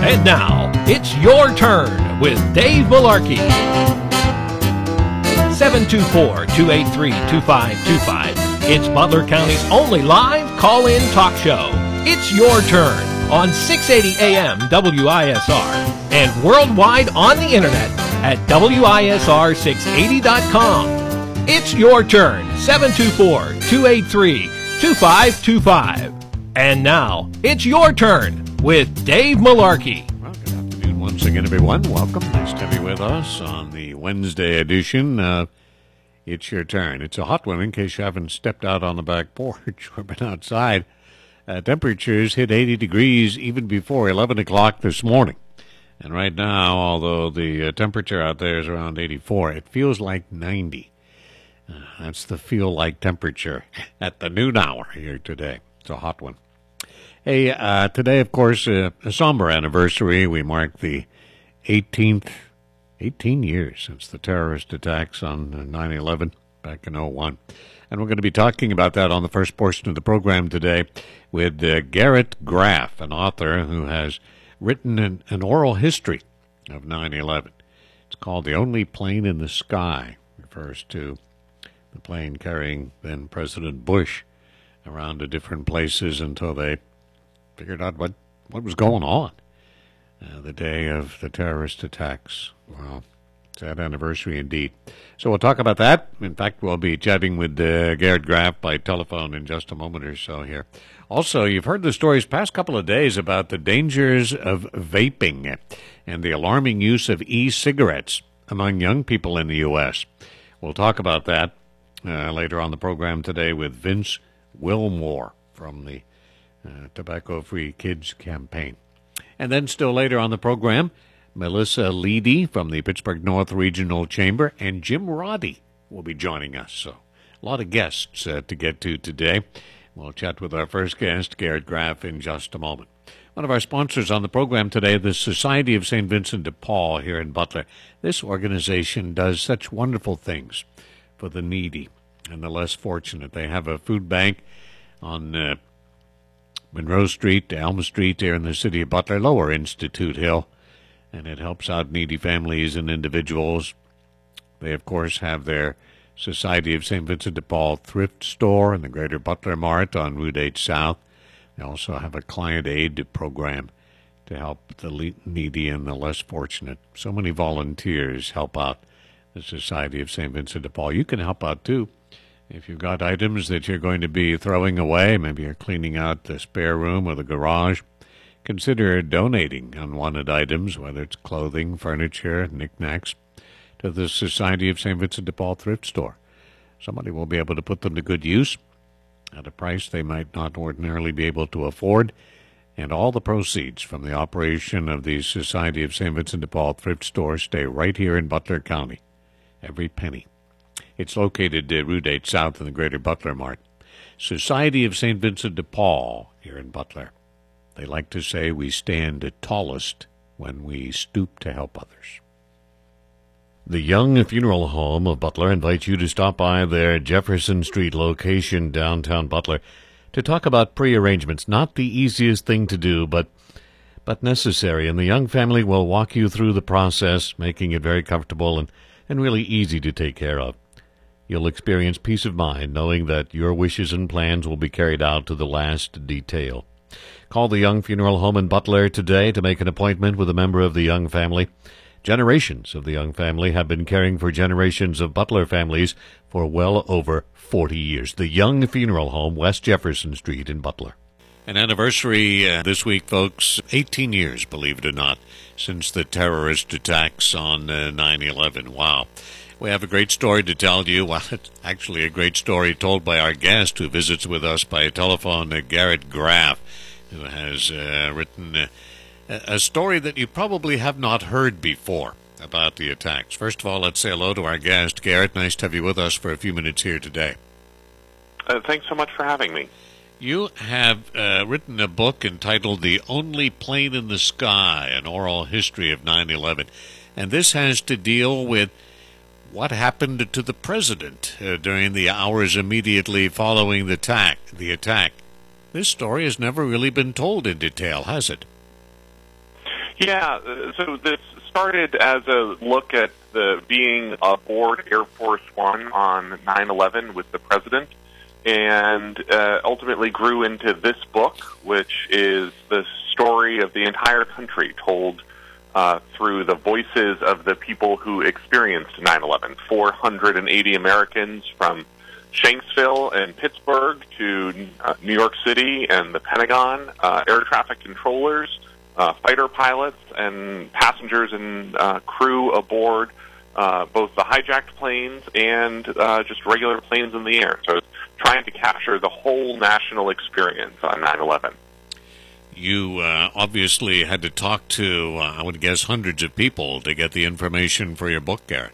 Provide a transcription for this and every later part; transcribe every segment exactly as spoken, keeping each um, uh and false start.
And now, it's your turn with Dave Malarkey. seven two four, two eight three, two five two five. It's Butler County's only live call-in talk show. It's your turn on six eighty A M W I S R and worldwide on the internet at W I S R six eighty dot com. It's your turn, seven two four, two eight three, two five two five. And now, it's your turn with Dave Malarkey. Well, good afternoon once again, everyone. Welcome. Nice to have you with us on the Wednesday edition of It's Your Turn. It's a hot one in case you haven't stepped out on the back porch or been outside. Uh, temperatures hit eighty degrees even before eleven o'clock this morning. And right now, although the uh, temperature out there is around eighty-four, it feels like ninety. Uh, that's the feel-like temperature at the noon hour here today. It's a hot one. Hey, uh, today, of course, uh, a somber anniversary. We mark the eighteenth, eighteen years since the terrorist attacks on nine eleven back in oh one. And we're going to be talking about that on the first portion of the program today with uh, Garrett Graff, an author who has written an, an oral history of nine eleven. It's called The Only Plane in the Sky. It refers to the plane carrying then President Bush around to different places until they figured out what, what was going on uh, the day of the terrorist attacks. Well, sad anniversary indeed. So we'll talk about that. In fact, we'll be chatting with uh, Garrett Graff by telephone in just a moment or so here. Also, you've heard the stories past couple of days about the dangers of vaping and the alarming use of e-cigarettes among young people in the U S. We'll talk about that uh, later on the program today with Vince Wilmore from the uh, Tobacco Free Kids campaign. And then still later on the program, Melissa Leedy from the Pittsburgh North Regional Chamber and Jim Roddy will be joining us. So a lot of guests uh, to get to today. We'll chat with our first guest, Garrett Graff, in just a moment. One of our sponsors on the program today, the Society of Saint Vincent de Paul here in Butler. This organization does such wonderful things for the needy and the less fortunate. They have a food bank on uh, Monroe Street, Elm Street here in the city of Butler, Lower Institute Hill, and it helps out needy families and individuals. They, of course, have their Society of Saint Vincent de Paul thrift store in the Greater Butler Mart on Route eight South. They also have a client aid program to help the needy and the less fortunate. So many volunteers help out the Society of Saint Vincent de Paul. You can help out, too. If you've got items that you're going to be throwing away, maybe you're cleaning out the spare room or the garage, consider donating unwanted items, whether it's clothing, furniture, knickknacks, to the Society of Saint Vincent de Paul thrift store. Somebody will be able to put them to good use at a price they might not ordinarily be able to afford, and all the proceeds from the operation of the Society of Saint Vincent de Paul thrift store stay right here in Butler County. Every penny. It's located at Route eight South in the Greater Butler Mart. Society of Saint Vincent de Paul here in Butler. They like to say we stand tallest when we stoop to help others. The Young Funeral Home of Butler invites you to stop by their Jefferson Street location downtown Butler to talk about pre-arrangements. Not the easiest thing to do, but but necessary. And the Young family will walk you through the process, making it very comfortable and, and really easy to take care of. You'll experience peace of mind knowing that your wishes and plans will be carried out to the last detail. Call the Young Funeral Home in Butler today to make an appointment with a member of the Young family. Generations of the Young family have been caring for generations of Butler families for well over forty years. The Young Funeral Home, West Jefferson Street in Butler. An anniversary uh, this week, folks. eighteen years, believe it or not, since the terrorist attacks on uh, nine eleven. Wow. We have a great story to tell you. Well, it's actually a great story told by our guest who visits with us by telephone, uh, Garrett Graff, who has uh, written uh, a story that you probably have not heard before about the attacks. First of all, let's say hello to our guest, Garrett. Nice to have you with us for a few minutes here today. Uh, thanks so much for having me. You have uh, written a book entitled The Only Plane in the Sky, an oral history of nine eleven. And this has to deal with what happened to the president uh, during the hours immediately following the attack, the attack. This story has never really been told in detail, has it? Yeah, uh, so this started as a look at the being aboard Air Force One on nine eleven with the president, and uh, ultimately grew into this book, which is the story of the entire country told uh, through the voices of the people who experienced nine eleven. four hundred eighty Americans from Shanksville and Pittsburgh to uh, New York City and the Pentagon, uh, air traffic controllers, uh, fighter pilots, and passengers and uh, crew aboard uh, both the hijacked planes and uh, just regular planes in the air. So it's trying to capture the whole national experience on nine eleven. You uh, obviously had to talk to, uh, I would guess, hundreds of people to get the information for your book, Garrett.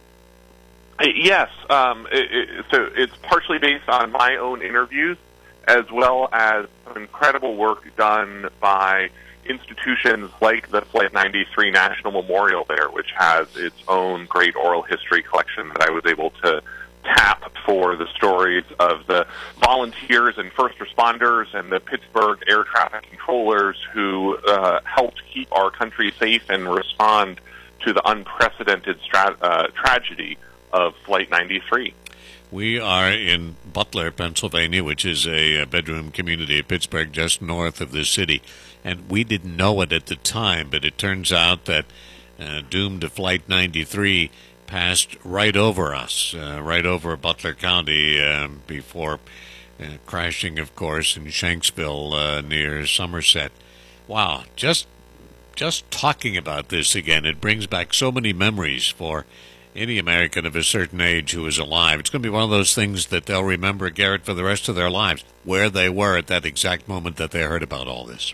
Yes, um, it, it, so it's partially based on my own interviews, as well as some incredible work done by institutions like the Flight ninety-three National Memorial there, which has its own great oral history collection that I was able to tap for the stories of the volunteers and first responders and the Pittsburgh air traffic controllers who uh, helped keep our country safe and respond to the unprecedented stra- uh, tragedy of Flight ninety-three. We are in Butler, Pennsylvania, which is a bedroom community of Pittsburgh just north of the city. And we didn't know it at the time, but it turns out that uh, doomed Flight ninety-three passed right over us, uh, right over Butler County uh, before uh, crashing, of course, in Shanksville uh, near Somerset. Wow, just just talking about this again, it brings back so many memories for any American of a certain age who is alive. It's going to be one of those things that they'll remember, Garrett, for the rest of their lives, where they were at that exact moment that they heard about all this.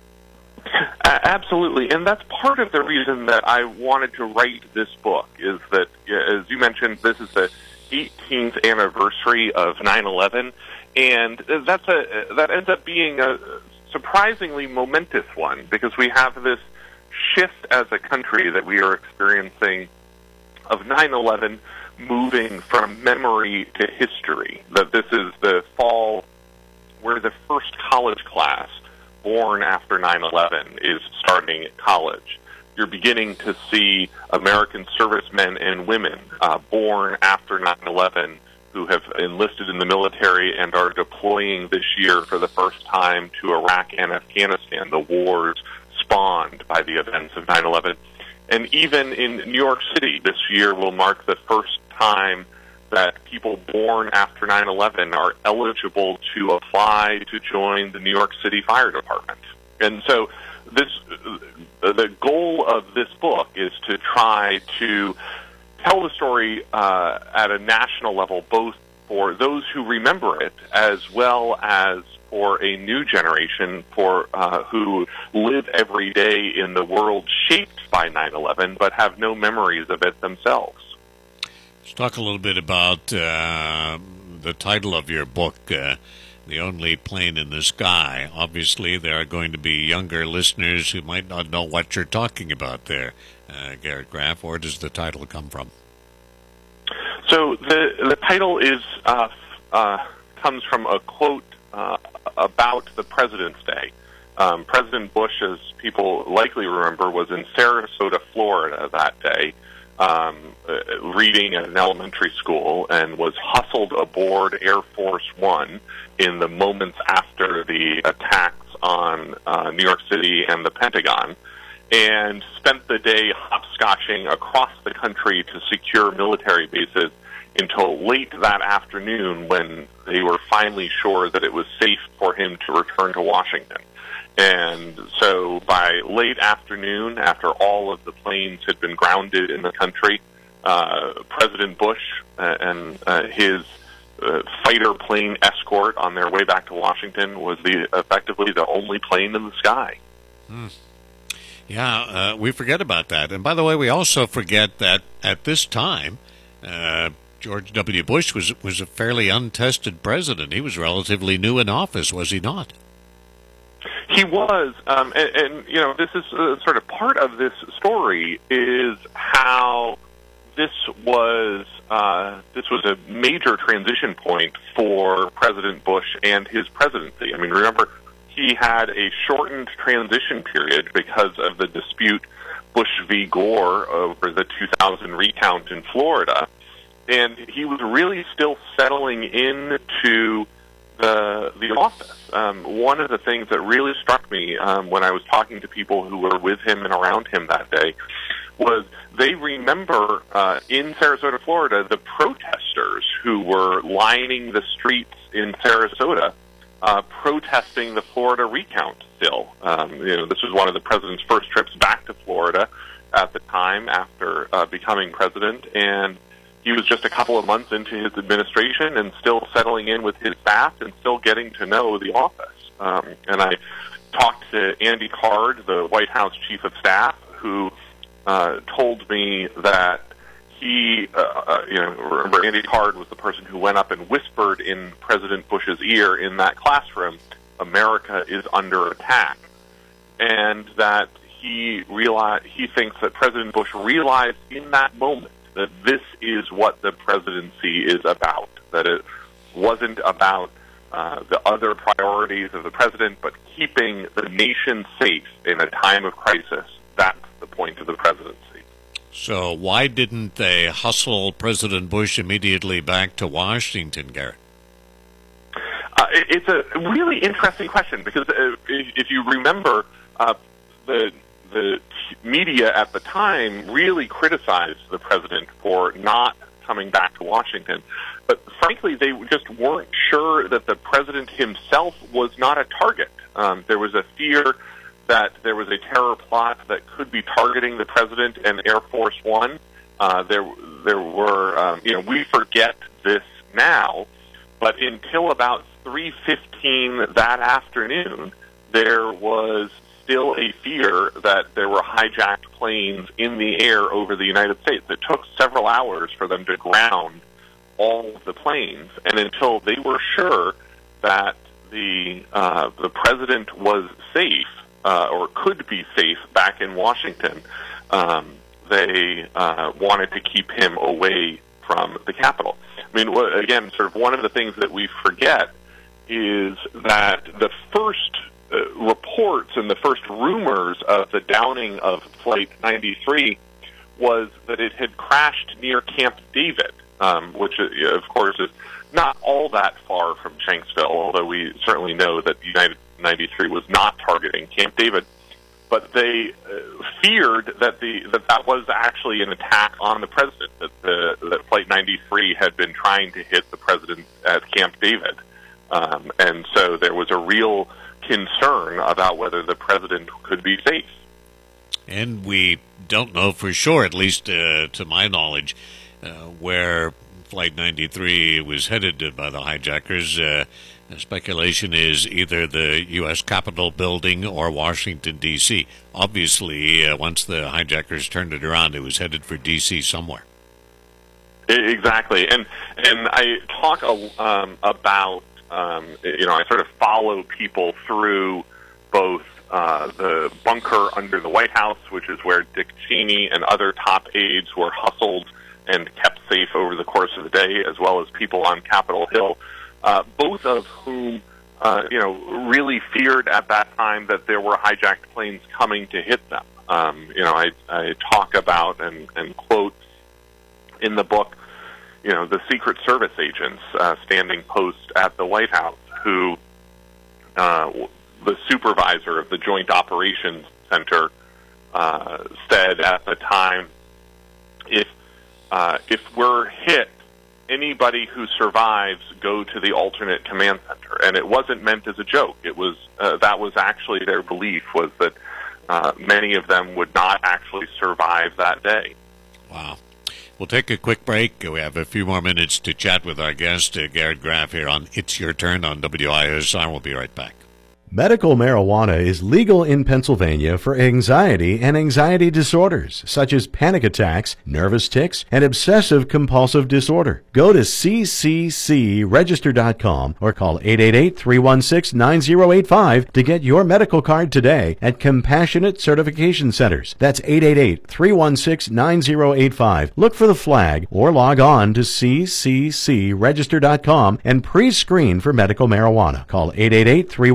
Uh, absolutely, and that's part of the reason that I wanted to write this book, is that, as you mentioned, this is the eighteenth anniversary of nine eleven, and that's a that ends up being a surprisingly momentous one, because we have this shift as a country that we are experiencing of nine eleven moving from memory to history, that this is the fall where the first college class born after nine eleven is starting at college. You're beginning to see American servicemen and women uh, born after nine eleven who have enlisted in the military and are deploying this year for the first time to Iraq and Afghanistan, the wars spawned by the events of nine eleven. And even in New York City, this year will mark the first time that people born after nine eleven are eligible to apply to join the New York City Fire Department. And so this, the goal of this book is to try to tell the story uh, at a national level, both for those who remember it as well as for a new generation for uh, who live every day in the world shaped by nine eleven but have no memories of it themselves. Let's talk a little bit about uh, the title of your book, uh, The Only Plane in the Sky. Obviously, there are going to be younger listeners who might not know what you're talking about there, uh, Garrett Graff. Where does the title come from? So the the title is uh, uh, comes from a quote uh, about the President's Day. Um, President Bush, as people likely remember, was in Sarasota, Florida that day, um, uh, reading at an elementary school, and was hustled aboard Air Force One in the moments after the attacks on uh, New York City and the Pentagon, and spent the day hopscotching across the country to secure military bases until late that afternoon, when they were finally sure that it was safe for him to return to Washington. And so by late afternoon, after all of the planes had been grounded in the country, uh, President Bush uh, and uh, his uh, fighter plane escort on their way back to Washington was the effectively the only plane in the sky. Hmm. Yeah, uh, we forget about that. And by the way, we also forget that at this time, uh, George W. Bush was was a fairly untested president. He was relatively new in office, was he not? He was, um, and, and you know, this is uh, sort of part of this story is how this was uh, this was a major transition point for President Bush and his presidency. I mean, remember, he had a shortened transition period because of the dispute Bush v. Gore over the two thousand recount in Florida. And he was really still settling into the the office. Um, one of the things that really struck me um, when I was talking to people who were with him and around him that day was they remember uh, in Sarasota, Florida, the protesters who were lining the streets in Sarasota uh, protesting the Florida recount still. Um, you know, this was one of the president's first trips back to Florida at the time after uh, becoming president, and he was just a couple of months into his administration and still settling in with his staff and still getting to know the office. Um, and I talked to Andy Card, the White House chief of staff, who uh, told me that he, uh, uh, you know, remember Andy Card was the person who went up and whispered in President Bush's ear in that classroom, "America is under attack," and that he realized, he thinks that President Bush realized in that moment that this is what the presidency is about, that it wasn't about uh, the other priorities of the president, but keeping the nation safe in a time of crisis. That's the point of the presidency. So why didn't they hustle President Bush immediately back to Washington, Garrett? Uh, it, it's a really interesting question because uh, if, if you remember, uh, the the media at the time really criticized the president for not coming back to Washington. But frankly, they just weren't sure that the president himself was not a target. Um, there was a fear that there was a terror plot that could be targeting the president and Air Force One. Uh, there, there were, um, you know, we forget this now, but until about three fifteen that afternoon, there was still a fear that there were hijacked planes in the air over the United States. It took several hours for them to ground all of the planes, and until they were sure that the uh, the president was safe uh, or could be safe back in Washington, um, they uh, wanted to keep him away from the Capitol. I mean, again, sort of one of the things that we forget is that the first Uh, reports and the first rumors of the downing of Flight ninety-three was that it had crashed near Camp David, um, which, uh, of course, is not all that far from Shanksville, although we certainly know that United ninety-three was not targeting Camp David. But they uh, feared that the that that was actually an attack on the president, that, the, that Flight ninety-three had been trying to hit the president at Camp David. Um, and so there was a real concern about whether the president could be safe. And we don't know for sure, at least uh, to my knowledge, uh, where Flight ninety-three was headed by the hijackers. Uh, the speculation is either the U S Capitol building or Washington, D C Obviously, uh, once the hijackers turned it around, it was headed for D C somewhere. Exactly. And, and I talk um, about Um, you know, I sort of follow people through both uh, the bunker under the White House, which is where Dick Cheney and other top aides were hustled and kept safe over the course of the day, as well as people on Capitol Hill, uh, both of whom, uh, you know, really feared at that time that there were hijacked planes coming to hit them. Um, you know, I, I talk about and, and quote in the book, you know, the Secret Service agents uh, standing post at the White House, who uh, the supervisor of the Joint Operations Center uh, said at the time, if uh, if we're hit, anybody who survives go to the alternate command center. And it wasn't meant as a joke. It was uh, that was actually their belief, was that uh, many of them would not actually survive that day. Wow. We'll take a quick break. We have a few more minutes to chat with our guest, uh, Garrett Graff, here on It's Your Turn on W I S R. We'll be right back. Medical marijuana is legal in Pennsylvania for anxiety and anxiety disorders, such as panic attacks, nervous tics, and obsessive compulsive disorder. Go to c c c register dot com or call eight eight eight, three one six, nine zero eight five to get your medical card today at Compassionate Certification Centers. That's eight eight eight, three one six, nine zero eight five. Look for the flag or log on to c c c register dot com and pre-screen for medical marijuana. Call eight eight eight, three one six,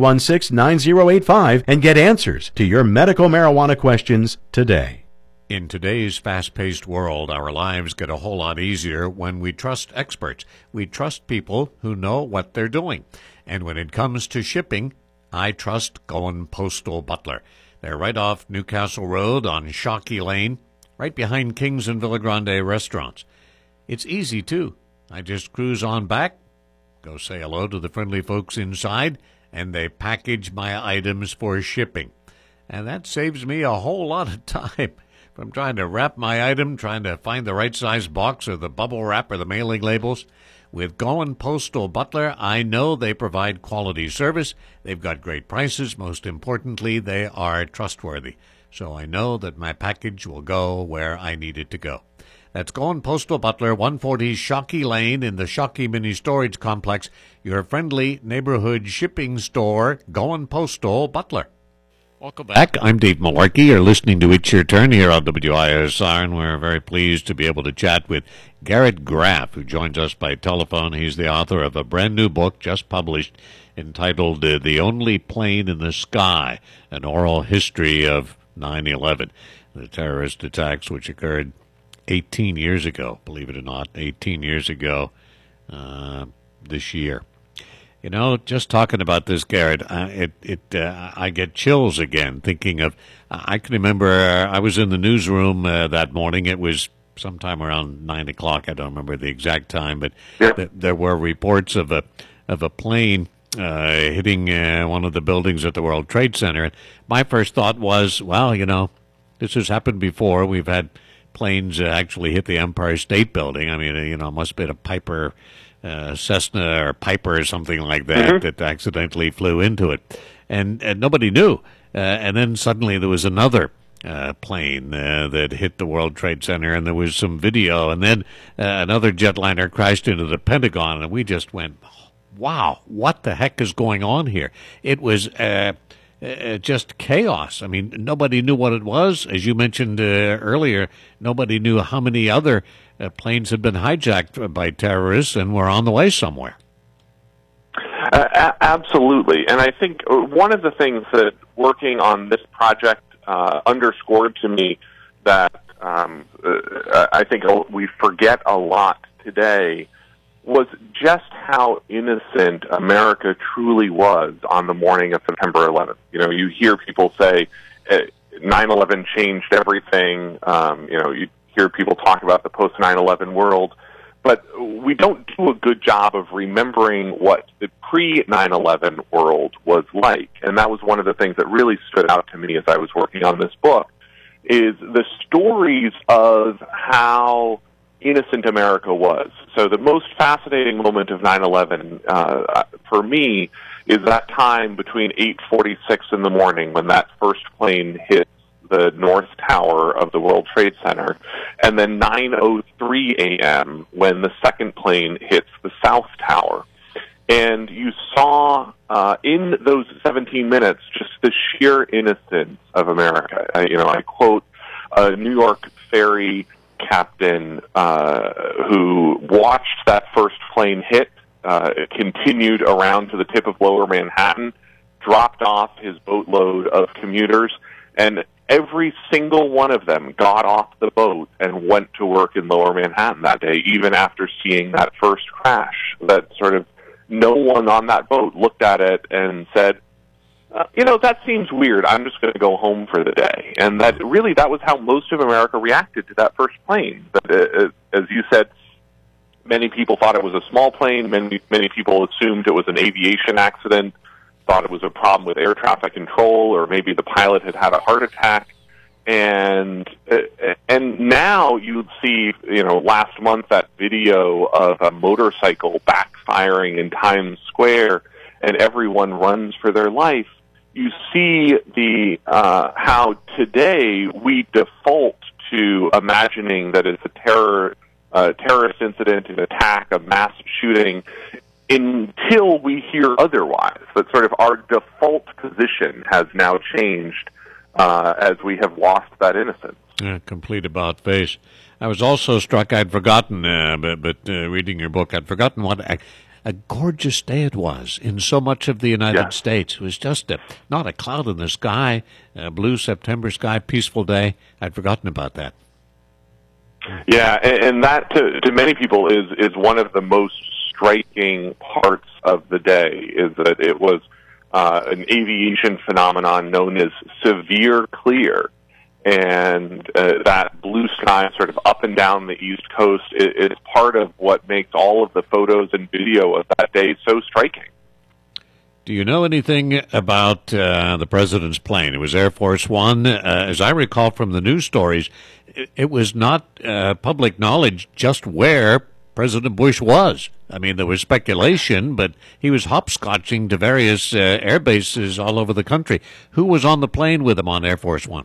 six, nine zero eight five and get answers to your medical marijuana questions today. In today's fast-paced world, our lives get a whole lot easier when we trust experts. We trust people who know what they're doing. And when it comes to shipping, I trust Goen Postal Butler. They're right off Newcastle Road on Shockey Lane, right behind Kings and Villa Grande restaurants. It's easy, too. I just cruise on back, go say hello to the friendly folks inside, and they package my items for shipping. And that saves me a whole lot of time. From trying to wrap my item, trying to find the right size box or the bubble wrap or the mailing labels. With Goen Postal Butler, I know they provide quality service. They've got great prices. Most importantly, they are trustworthy. So I know that my package will go where I need it to go. That's Goen Postal Butler, one forty Shockey Lane in the Shockey Mini Storage Complex, your friendly neighborhood shipping store, Goen Postal Butler. Welcome back. I'm Dave Malarkey. You're listening to It's Your Turn here on W I S R, and we're very pleased to be able to chat with Garrett Graff, who joins us by telephone. He's the author of a brand new book just published entitled uh, The Only Plane in the Sky, An Oral History of nine eleven, the terrorist attacks which occurred eighteen years ago, believe it or not, eighteen years ago uh, this year. You know, just talking about this, Garrett, uh, it it uh, I get chills again thinking of. I can remember uh, I was in the newsroom uh, that morning. It was sometime around nine o'clock. I don't remember the exact time, but yeah. th- there were reports of a of a plane uh, hitting uh, one of the buildings at the World Trade Center. And my first thought was, well, you know, this has happened before. We've had planes uh, actually hit the Empire State Building. I mean, you know, it must have been a Piper. Uh, Cessna or Piper or something like that mm-hmm. that accidentally flew into it. And, and nobody knew. Uh, and then suddenly there was another uh, plane uh, that hit the World Trade Center, and there was some video. And then uh, another jetliner crashed into the Pentagon, and we just went, wow, what the heck is going on here? It was uh, uh, just chaos. I mean, nobody knew what it was. As you mentioned uh, earlier, nobody knew how many other Uh, planes had been hijacked by terrorists and were on the way somewhere. Uh, a- absolutely. And I think one of the things that working on this project uh, underscored to me that um, uh, I think we forget a lot today was just how innocent America truly was on the morning of September eleventh. You know, you hear people say uh, nine eleven changed everything. Um, you know, you hear people talk about the post nine eleven world, but we don't do a good job of remembering what the pre nine eleven world was like. And that was one of the things that really stood out to me as I was working on this book, is the stories of how innocent America was. So the most fascinating moment of nine eleven uh, for me is that time between eight forty-six in the morning when that first plane hit the North Tower of the World Trade Center, and then nine oh three a.m. when the second plane hits the South Tower. And you saw uh, in those seventeen minutes just the sheer innocence of America. I, you know, I quote a New York ferry captain uh, who watched that first plane hit, uh, continued around to the tip of Lower Manhattan, dropped off his boatload of commuters, and every single one of them got off the boat and went to work in Lower Manhattan that day, even after seeing that first crash. That sort of no one on that boat looked at it and said, uh, you know, that seems weird. I'm just going to go home for the day. And that really, that was how most of America reacted to that first plane. But, uh, as you said, many people thought it was a small plane. Many, many people assumed it was an aviation accident, thought it was a problem with air traffic control, or maybe the pilot had had a heart attack. And and now you see, you know, last month that video of a motorcycle backfiring in Times Square, and everyone runs for their life. You see the uh, how today we default to imagining that it's a terror uh, terrorist incident, an attack, a mass shooting, until we hear otherwise. That sort of our default position has now changed uh, as we have lost that innocence. Yeah, complete about face. I was also struck, I'd forgotten, uh, but, but uh, reading your book, I'd forgotten what a gorgeous day it was in so much of the United Yeah. States. It was just a, not a cloud in the sky, a blue September sky, peaceful day. I'd forgotten about that. Yeah, and, and that to, to many people is is one of the most striking parts of the day, is that it was uh, an aviation phenomenon known as severe clear, and uh, that blue sky sort of up and down the East Coast is, is part of what makes all of the photos and video of that day so striking. Do you know anything about uh, the president's plane? It was Air Force One. Uh, as I recall from the news stories, it, it was not uh, public knowledge just where President Bush was. I mean, there was speculation, but he was hopscotching to various uh, air bases all over the country. Who was on the plane with him on Air Force One?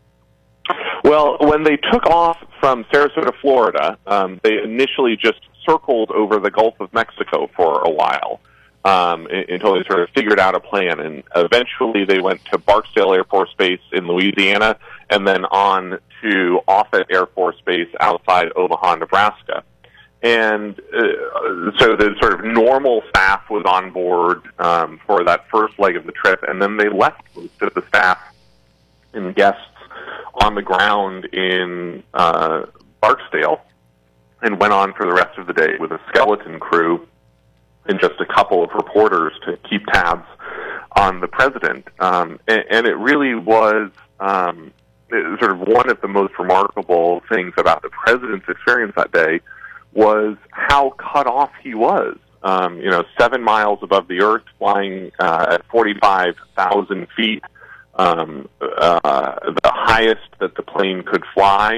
Well, when they took off from Sarasota, Florida, um, they initially just circled over the Gulf of Mexico for a while. Um, until they sort of figured out a plan, and eventually they went to Barksdale Air Force Base in Louisiana, and then on to Offutt Air Force Base outside Omaha, Nebraska. And uh, so the sort of normal staff was on board um, for that first leg of the trip, and then they left most of the staff and guests on the ground in uh, Barksdale and went on for the rest of the day with a skeleton crew and just a couple of reporters to keep tabs on the president. Um, and, and it really was um, it was sort of one of the most remarkable things about the president's experience that day was how cut off he was. Um, you know, seven miles above the earth, flying uh, at forty-five thousand feet, um, uh, the highest that the plane could fly.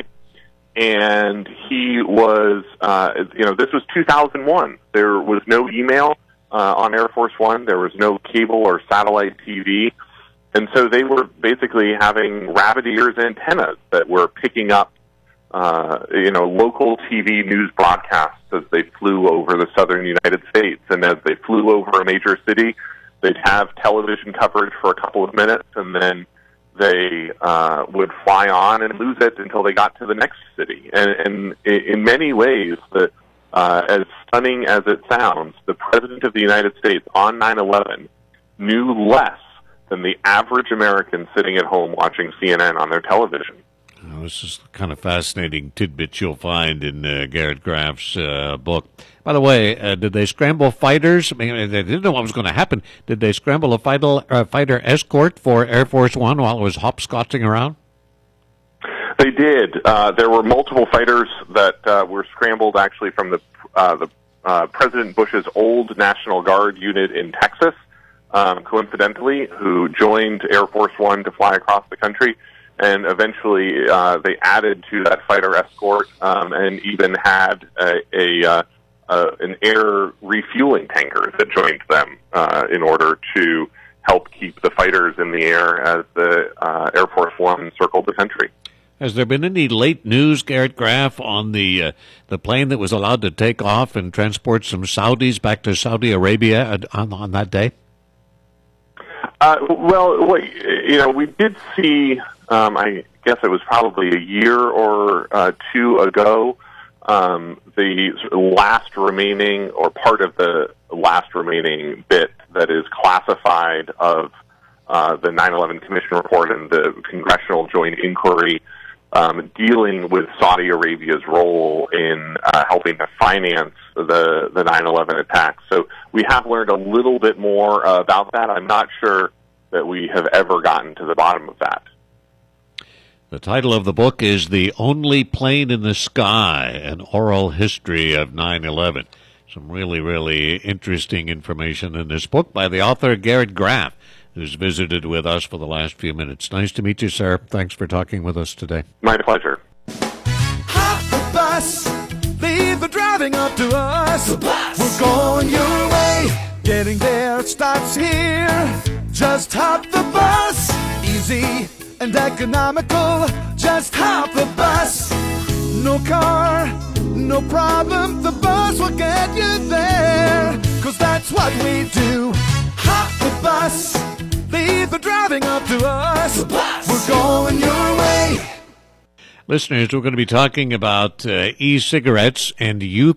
And he was, uh, you know, this was two thousand one. There was no email uh, on Air Force One. There was no cable or satellite T V. And so they were basically having rabbit ears antennas that were picking up, uh, you know, local T V news broadcasts as they flew over the southern United States. And as they flew over a major city, they'd have television coverage for a couple of minutes, and then they uh, would fly on and lose it until they got to the next city. And, and in many ways, the, uh, as stunning as it sounds, the President of the United States on nine eleven knew less than the average American sitting at home watching C N N on their television. Oh, this is the kind of fascinating tidbits you'll find in uh, Garrett Graff's uh, book. By the way, uh, did they scramble fighters? I mean, they didn't know what was going to happen. Did they scramble a fighter, uh, fighter escort for Air Force One while it was hopscotching around? They did. Uh, there were multiple fighters that uh, were scrambled actually from the, uh, the uh, President Bush's old National Guard unit in Texas, um, coincidentally, who joined Air Force One to fly across the country. And eventually uh, they added to that fighter escort um, and even had a, a uh, uh, an air refueling tanker that joined them uh, in order to help keep the fighters in the air as the uh, Air Force One circled the country. Has there been any late news, Garrett Graff, on the uh, the plane that was allowed to take off and transport some Saudis back to Saudi Arabia on, on that day? Uh, well, what, you know, we did see, um, I guess it was probably a year or uh, two ago, um, the last remaining, or part of the last remaining bit that is classified of uh, the nine eleven Commission report and the Congressional Joint Inquiry um, dealing with Saudi Arabia's role in uh, helping to finance the, the nine eleven attacks. So we have learned a little bit more uh, about that. I'm not sure that we have ever gotten to the bottom of that. The title of the book is The Only Plane in the Sky, an oral history of nine eleven. Some really, really interesting information in this book by the author Garrett Graff, who's visited with us for the last few minutes. Nice to meet you, sir. Thanks for talking with us today. My pleasure. Hop the bus, leave the driving up to us. The bus. We're going your way, getting there starts here. Just hop the bus, easy and economical. Just hop the bus, no car, no problem. The bus will get you there, 'cause that's what we do. Hop the bus, leave the driving up to us. The bus. We're going your way. Listeners, we're going to be talking about uh, e-cigarettes and youth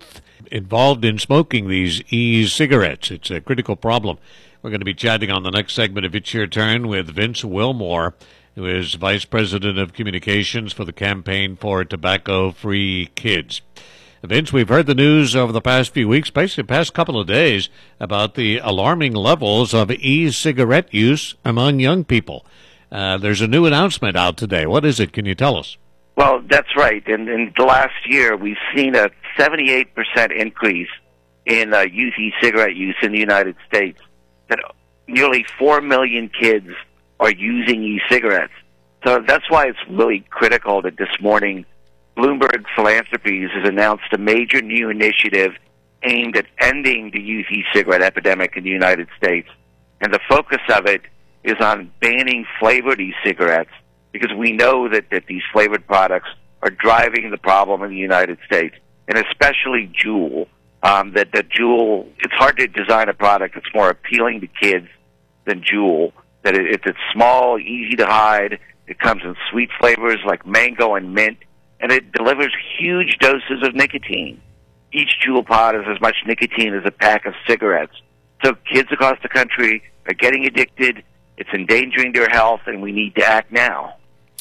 involved in smoking these e-cigarettes. It's a critical problem. We're going to be chatting on the next segment of It's Your Turn with Vince Wilmore, who is Vice President of Communications for the Campaign for Tobacco-Free Kids. Vince, we've heard the news over the past few weeks, basically the past couple of days, about the alarming levels of e-cigarette use among young people. Uh, there's a new announcement out today. What is it? Can you tell us? Well, that's right. In, in the last year, we've seen a seventy-eight percent increase in uh, youth e-cigarette use in the United States. That nearly four million kids are using e-cigarettes. So that's why it's really critical that this morning Bloomberg Philanthropies has announced a major new initiative aimed at ending the youth e-cigarette epidemic in the United States. And the focus of it is on banning flavored e-cigarettes, because we know that, that these flavored products are driving the problem in the United States, and especially Juul. Um, that, that Juul, it's hard to design a product that's more appealing to kids than Juul. That it, it's, it's small, easy to hide. It comes in sweet flavors like mango and mint, and it delivers huge doses of nicotine. Each Juul pod has as much nicotine as a pack of cigarettes. So kids across the country are getting addicted. It's endangering their health, and we need to act now.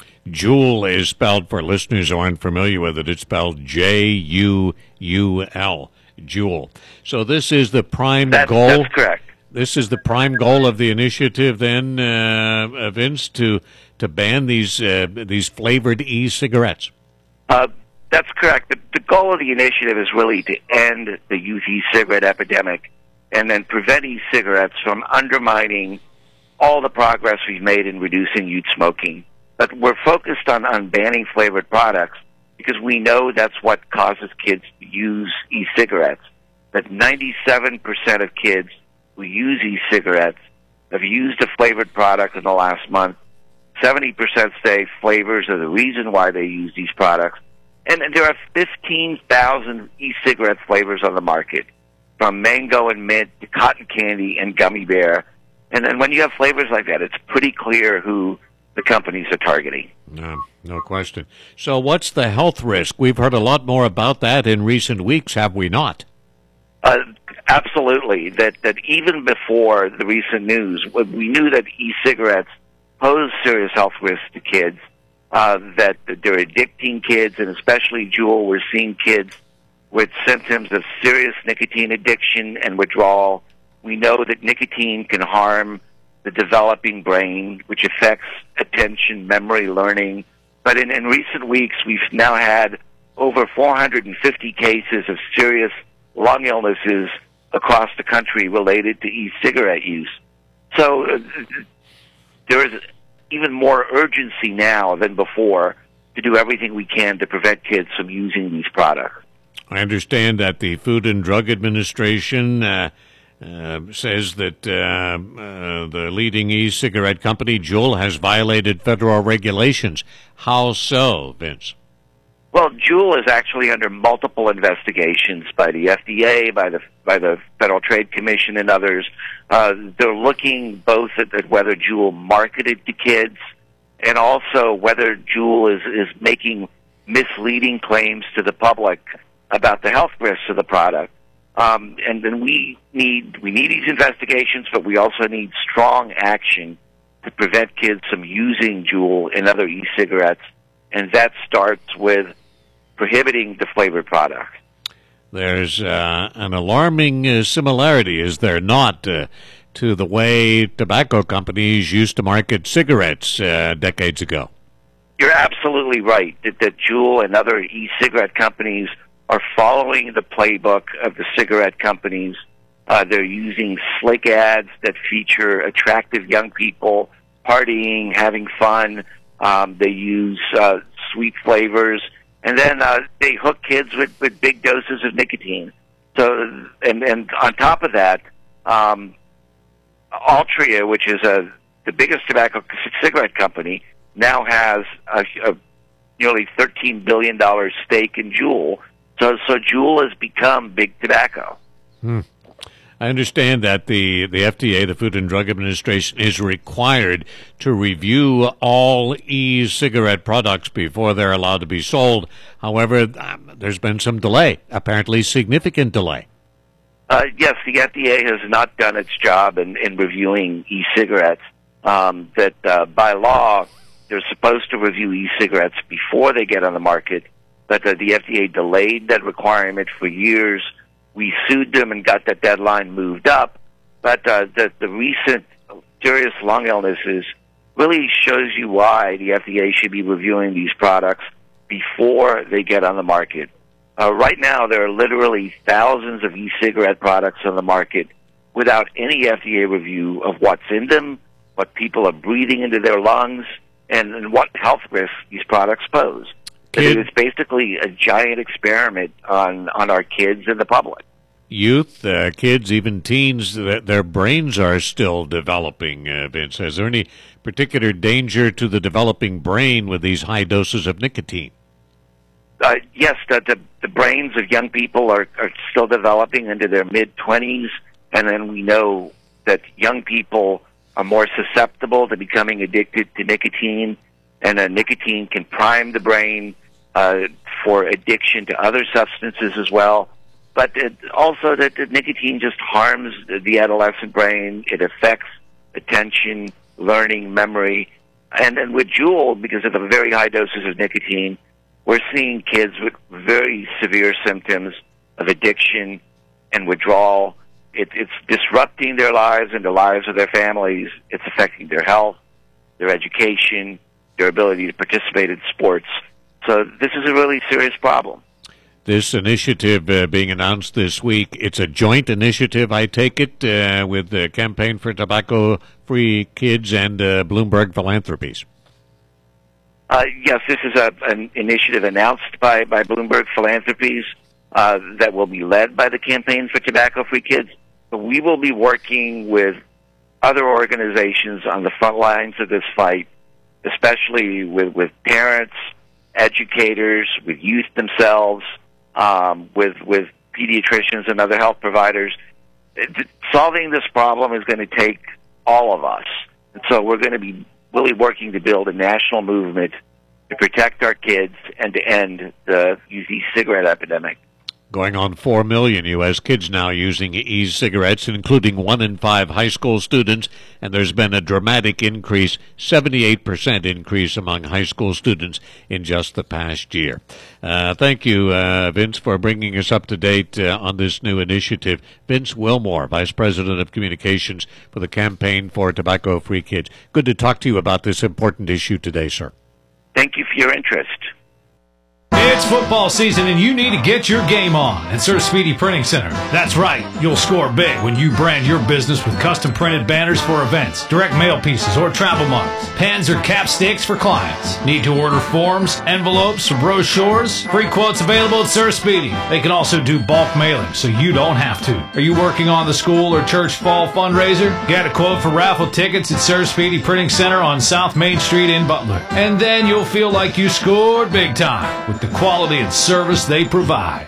Juul is spelled, for listeners who aren't familiar with it, it's spelled J U U L, Juul. So this is the prime that's, goal. That's correct. This is the prime goal of the initiative, then, uh, Vince, to to ban these uh, these flavored e-cigarettes. Uh, that's correct. The, the goal of the initiative is really to end the youth e-cigarette epidemic, and then prevent e-cigarettes from undermining all the progress we've made in reducing youth smoking. But we're focused on, on banning flavored products because we know that's what causes kids to use e-cigarettes. That ninety-seven percent of kids who use e-cigarettes have used a flavored product in the last month. seventy percent say flavors are the reason why they use these products. And, and there are fifteen thousand e-cigarette flavors on the market, from mango and mint to cotton candy and gummy bear. And then when you have flavors like that, it's pretty clear who the companies are targeting. No, no question. So what's the health risk? We've heard a lot more about that in recent weeks, have we not? Uh, absolutely. That that even before the recent news, we knew that e-cigarettes pose serious health risks to kids, uh, that they're addicting kids, and especially Juul, we're seeing kids with symptoms of serious nicotine addiction and withdrawal. We know that nicotine can harm the developing brain, which affects attention, memory, learning. But in, in recent weeks, we've now had over four hundred fifty cases of serious lung illnesses across the country related to e-cigarette use. So uh, there is even more urgency now than before to do everything we can to prevent kids from using these products. I understand that the Food and Drug Administration uh, uh, says that uh, uh, the leading e-cigarette company, Juul, has violated federal regulations. How so, Vince? Well, Juul is actually under multiple investigations by the F D A, by the by the Federal Trade Commission, and others. Uh, they're looking both at, at whether Juul marketed to kids, and also whether Juul is, is making misleading claims to the public about the health risks of the product. Um, and then we need we need these investigations, but we also need strong action to prevent kids from using Juul and other e-cigarettes, and that starts with prohibiting the flavored product. There's uh, an alarming uh, similarity, is there not, uh, to the way tobacco companies used to market cigarettes uh, decades ago? You're absolutely right that, that Juul and other e-cigarette companies are following the playbook of the cigarette companies. Uh, they're using slick ads that feature attractive young people partying, having fun. Um, they use uh, sweet flavors, and then uh, they hook kids with, with big doses of nicotine. So, and, and on top of that, um, Altria, which is a, the biggest tobacco cigarette company, now has a, a nearly thirteen billion dollars stake in Juul. So, so Juul has become big tobacco. Hmm. I understand that the, the F D A, the Food and Drug Administration, is required to review all e-cigarette products before they're allowed to be sold. However, um, there's been some delay, apparently significant delay. Uh, yes, the F D A has not done its job in, in reviewing e-cigarettes. Um, that uh, by law, they're supposed to review e-cigarettes before they get on the market, but uh, the F D A delayed that requirement for years. We sued them and got that deadline moved up, but uh, the, the recent serious lung illnesses really shows you why the F D A should be reviewing these products before they get on the market. Uh, right now, there are literally thousands of e-cigarette products on the market without any F D A review of what's in them, what people are breathing into their lungs, and, and what health risks these products pose. Kid. It's basically a giant experiment on, on our kids and the public. Youth, uh, kids, even teens, th- their brains are still developing, uh, Vince. Is there any particular danger to the developing brain with these high doses of nicotine? Uh, yes, the, the, the brains of young people are, are still developing into their mid-twenties, and then we know that young people are more susceptible to becoming addicted to nicotine, and uh, nicotine can prime the brain uh, for addiction to other substances as well. But it, also that the nicotine just harms the adolescent brain. It affects attention, learning, memory. And then with Juul, because of the very high doses of nicotine, we're seeing kids with very severe symptoms of addiction and withdrawal. It, it's disrupting their lives and the lives of their families. It's affecting their health, their education, their ability to participate in sports. So this is a really serious problem. This initiative uh, being announced this week, it's a joint initiative, I take it, uh, with the Campaign for Tobacco-Free Kids and uh, Bloomberg Philanthropies. Uh, yes, this is a, an initiative announced by, by Bloomberg Philanthropies uh, that will be led by the Campaign for Tobacco-Free Kids. But we will be working with other organizations on the front lines of this fight, especially with, with parents, educators, with youth themselves, um, with, with pediatricians and other health providers. Solving this problem is going to take all of us. And so we're going to be really working to build a national movement to protect our kids and to end the e-cigarette epidemic. Going on four million U S kids now using e-cigarettes, including one in five high school students, and there's been a dramatic increase, seventy-eight percent increase among high school students in just the past year. Uh, thank you, uh, Vince, for bringing us up to date uh, on this new initiative. Vince Wilmore, Vice President of Communications for the Campaign for Tobacco-Free Kids. Good to talk to you about this important issue today, sir. Thank you for your interest. It's football season and you need to get your game on at Sir Speedy Printing Center. That's right, you'll score big when you brand your business with custom printed banners for events, direct mail pieces or travel mugs, pens or cap sticks for clients. Need to order forms, envelopes, or brochures? Free quotes available at Sir Speedy. They can also do bulk mailing so you don't have to. Are you working on the school or church fall fundraiser? Get a quote for raffle tickets at Sir Speedy Printing Center on South Main Street in Butler. And then you'll feel like you scored big time with the quality and service they provide.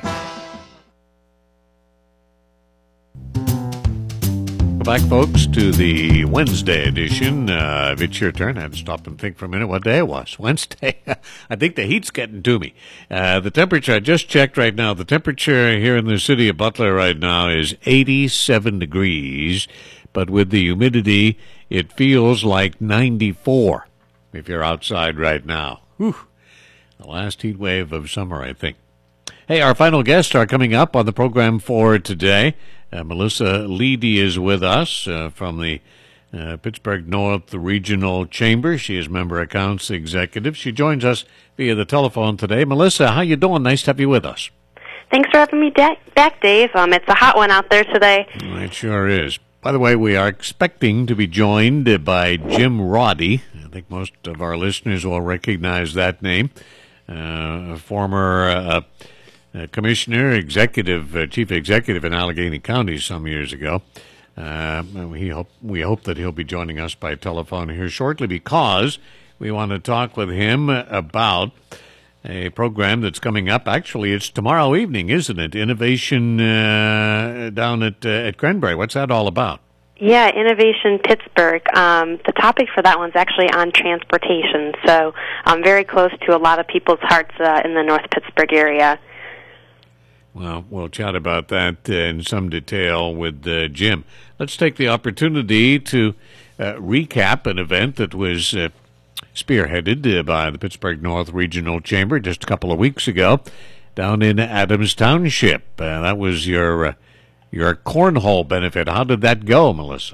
Back, folks, to the Wednesday edition uh, of It's Your Turn. I had to stop and think for a minute what day it was. Wednesday. I think the heat's getting to me. Uh, the temperature, I just checked right now, the temperature here in the city of Butler right now is eighty-seven degrees, but with the humidity, it feels like ninety-four if you're outside right now. Whew. The last heat wave of summer, I think. Hey, our final guests are coming up on the program for today. Uh, Melissa Leedy is with us uh, from the uh, Pittsburgh North Regional Chamber. She is Member Accounts Executive. She joins us via the telephone today. Melissa, how you doing? Nice to have you with us. Thanks for having me da- back, Dave. Um, it's a hot one out there today. It sure is. By the way, we are expecting to be joined by Jim Roddy. I think most of our listeners will recognize that name. Uh, former uh, uh, commissioner, executive, uh, chief executive in Allegheny County some years ago. Uh, we hope we hope that he'll be joining us by telephone here shortly because we want to talk with him about a program that's coming up. Actually, it's tomorrow evening, isn't it? Innovation uh, down at, uh, at Cranberry. What's that all about? Yeah, Innovation Pittsburgh. Um, the topic for that one's actually on transportation, so um, very close to a lot of people's hearts uh, in the North Pittsburgh area. Well, we'll chat about that uh, in some detail with uh, Jim. Let's take the opportunity to uh, recap an event that was uh, spearheaded uh, by the Pittsburgh North Regional Chamber just a couple of weeks ago down in Adams Township. Uh, that was your uh, your cornhole benefit. How did that go, Melissa?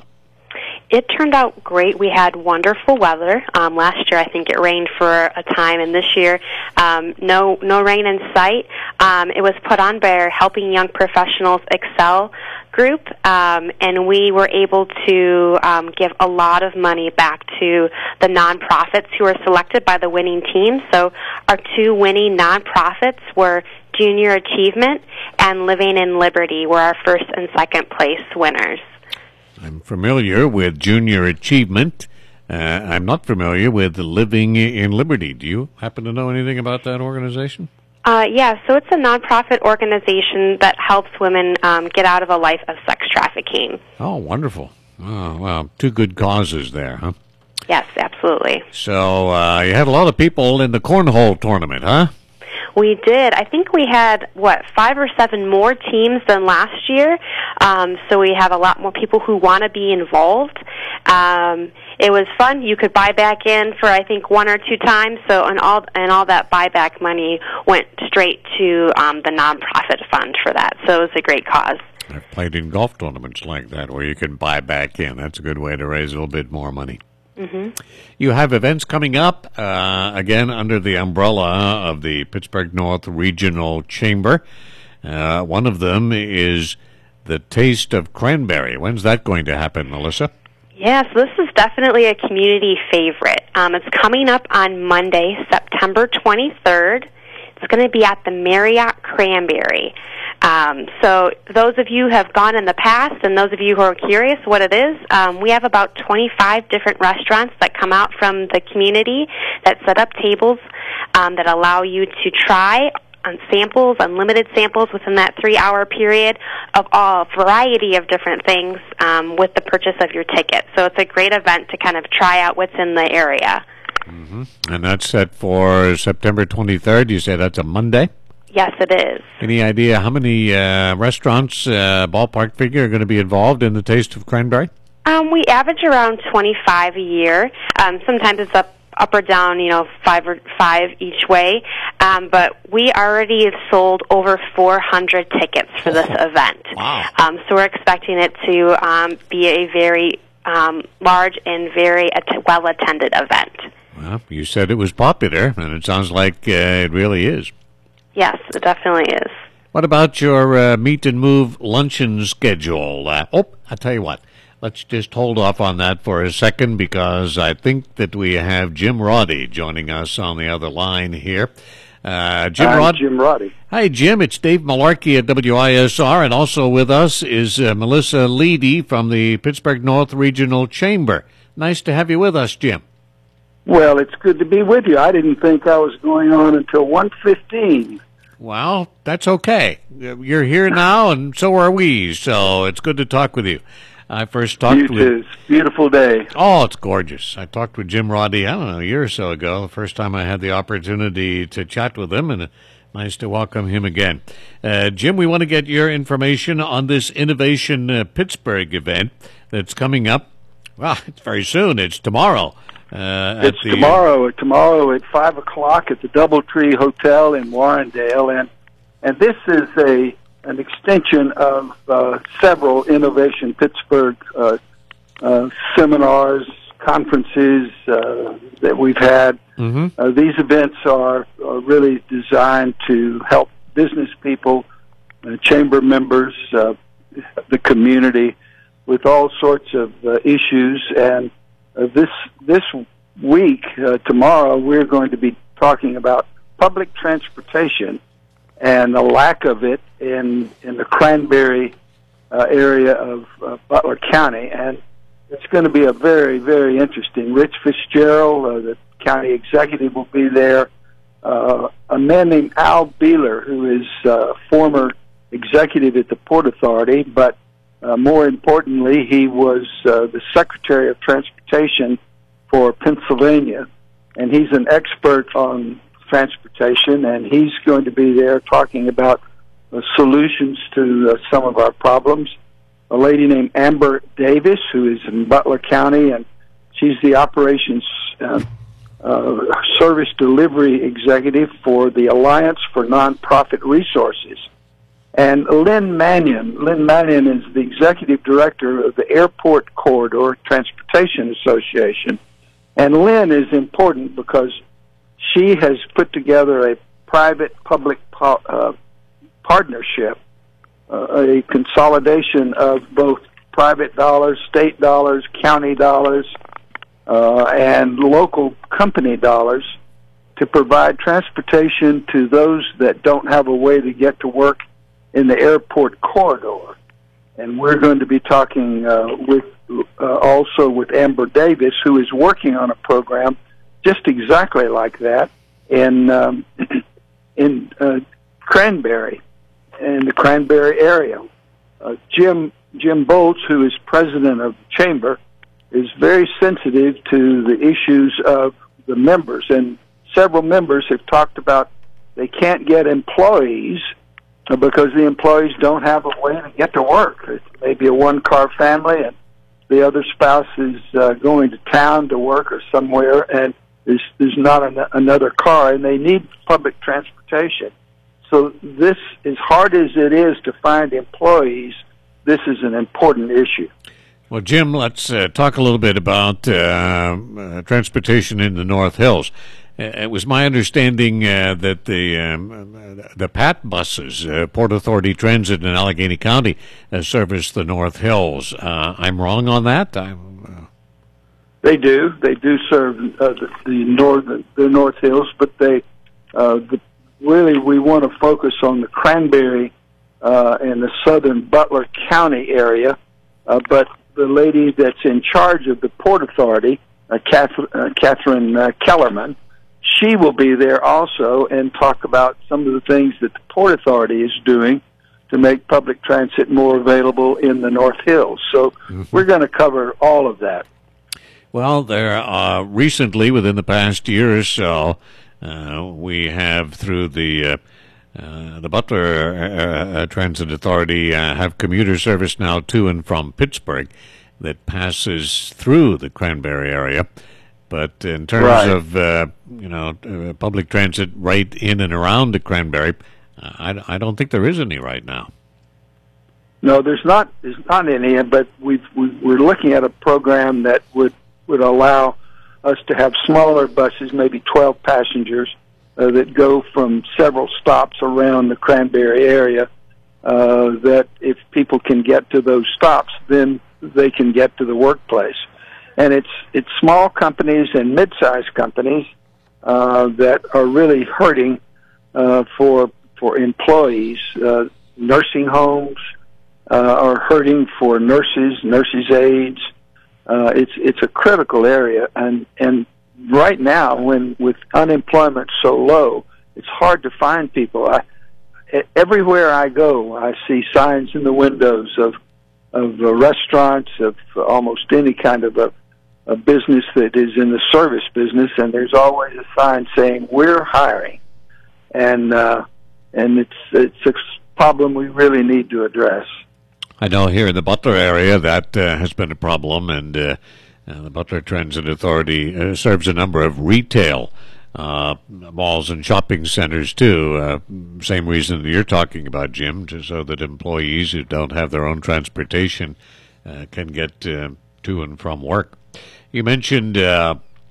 It turned out great. We had wonderful weather. Um, last year, I think it rained for a time, and this year, um, no no rain in sight. Um, it was put on by our Helping Young Professionals Excel group, um, and we were able to um, give a lot of money back to the nonprofits who were selected by the winning team. So our two winning nonprofits were Junior Achievement and Living in Liberty, were our first and second place winners. I'm familiar with Junior Achievement. Uh, I'm not familiar with Living in Liberty. Do you happen to know anything about that organization? Uh, yeah, so it's a nonprofit organization that helps women um, get out of a life of sex trafficking. Oh, wonderful. Oh, well, two good causes there, huh? Yes, absolutely. So uh, you had a lot of people in the cornhole tournament, huh? We did. I think we had, what, five or seven more teams than last year. Um, so we have a lot more people who want to be involved. Um, it was fun. You could buy back in for, I think, one or two times. So and all and all that buyback money went straight to um, the nonprofit fund for that. So it was a great cause. I've played in golf tournaments like that where you can buy back in. That's a good way to raise a little bit more money. Mm-hmm. You have events coming up, uh, again, under the umbrella of the Pittsburgh North Regional Chamber. Uh, one of them is the Taste of Cranberry. When's that going to happen, Melissa? Yes, this is definitely a community favorite. Um, it's coming up on Monday, September twenty-third. It's going to be at the Marriott Cranberry. Um, so those of you who have gone in the past and those of you who are curious what it is, um, we have about twenty-five different restaurants that come out from the community that set up tables um, that allow you to try on samples, unlimited samples within that three-hour period of a variety of different things um, with the purchase of your ticket. So it's a great event to kind of try out what's in the area. Mm-hmm. And that's set for September twenty-third. You say that's a Monday? Yes, it is. Any idea how many uh, restaurants, uh, ballpark figure, are going to be involved in the Taste of Cranberry? Um, we average around twenty-five a year. Um, sometimes it's up, up or down, you know, five or five each way. Um, but we already have sold over four hundred tickets for this oh, event. Wow! Um, so we're expecting it to um, be a very um, large and very att- well-attended event. Well, you said it was popular, and it sounds like uh, it really is. Yes, it definitely is. What about your uh, Meet and Move luncheon schedule? Uh, oh, I'll tell you what. Let's just hold off on that for a second because I think that we have Jim Roddy joining us on the other line here. Uh, Jim I'm Rod- Jim Roddy. Hi, Jim. It's Dave Malarkey at W I S R, and also with us is uh, Melissa Leedy from the Pittsburgh North Regional Chamber. Nice to have you with us, Jim. Well, it's good to be with you. I didn't think I was going on until one fifteen. Well, that's okay. You're here now, and so are we, so it's good to talk with you. I first talked You with... too. Beautiful day. Oh, it's gorgeous. I talked with Jim Roddy, I don't know, a year or so ago, the first time I had the opportunity to chat with him, and uh, nice to welcome him again. Uh, Jim, we want to get your information on this Innovation uh, Pittsburgh event that's coming up. Well, it's very soon. It's tomorrow. Uh, it's the, tomorrow. Tomorrow at five o'clock at the DoubleTree Hotel in Warrendale, and and this is a an extension of uh, several Innovation Pittsburgh uh, uh, seminars, conferences uh, that we've had. Mm-hmm. Uh, these events are, are really designed to help business people, uh, chamber members, uh, the community with all sorts of uh, issues. And uh, this this week, uh, tomorrow, we're going to be talking about public transportation and the lack of it in in the Cranberry uh, area of uh, Butler County. And it's going to be a very, very interesting. Rich Fitzgerald, uh, the county executive, will be there. uh, a man named Al Beeler, who is uh, former executive at the Port Authority, but uh, more importantly, he was uh, the Secretary of Transportation for Pennsylvania, and he's an expert on transportation, and he's going to be there talking about uh, solutions to uh, some of our problems. A lady named Amber Davis, who is in Butler County, and she's the operations uh, uh, service delivery executive for the Alliance for Nonprofit Resources. And Lynn Mannion. Lynn Mannion is the executive director of the Airport Corridor Transportation Association. And Lynn is important because she has put together a private-public po- uh, partnership, uh, a consolidation of both private dollars, state dollars, county dollars, uh, and local company dollars to provide transportation to those that don't have a way to get to work in the airport corridor. And we're going to be talking uh, with uh, also with Amber Davis, who is working on a program just exactly like that in um, in uh, Cranberry, in the Cranberry area. Uh, Jim Jim Bolts, who is president of the chamber, is very sensitive to the issues of the members, and several members have talked about they can't get employees because the employees don't have a way to get to work. It's maybe a one-car family, and the other spouse is uh, going to town to work or somewhere, and there's, there's not an, another car, and they need public transportation. So this, as hard as it is to find employees, this is an important issue. Well, Jim, let's uh, talk a little bit about uh, uh, transportation in the North Hills. It was my understanding uh, that the um, the P A T buses, uh, Port Authority Transit in Allegheny County, uh, service the North Hills. Uh, I'm wrong on that? I'm, uh... They do. They do serve uh, the, the north the North Hills, but they uh, the, really we want to focus on the Cranberry uh, and the southern Butler County area. Uh, but the lady that's in charge of the Port Authority, uh, Catherine, uh, Catherine uh, Kellerman, she will be there also and talk about some of the things that the Port Authority is doing to make public transit more available in the North Hills. So mm-hmm. we're going to cover all of that. Well, there uh, recently, within the past year or so, uh, we have through the uh, uh, the Butler uh, Transit Authority uh, have commuter service now to and from Pittsburgh that passes through the Cranberry area. But in terms right. of, uh, you know, uh, public transit right in and around the Cranberry, uh, I, I don't think there is any right now. No, there's not There's not any, but we've, we, we're looking at a program that would, would allow us to have smaller buses, maybe twelve passengers, uh, that go from several stops around the Cranberry area, uh, that if people can get to those stops, then they can get to the workplace. And it's it's small companies and mid-sized companies uh, that are really hurting uh, for for employees. Uh, nursing homes uh, are hurting for nurses, nurses' aides. Uh, it's it's a critical area, and and right now, when with unemployment so low, it's hard to find people. I, everywhere I go, I see signs in the windows of of uh, restaurants, of almost any kind of a a business that is in the service business, and there's always a sign saying we're hiring, and uh, and it's it's a problem we really need to address. I know here in the Butler area that uh, has been a problem, and uh, uh, the Butler Transit Authority uh, serves a number of retail uh, malls and shopping centers too. Uh, same reason that you're talking about, Jim, just so that employees who don't have their own transportation uh, can get uh, to and from work. You mentioned uh,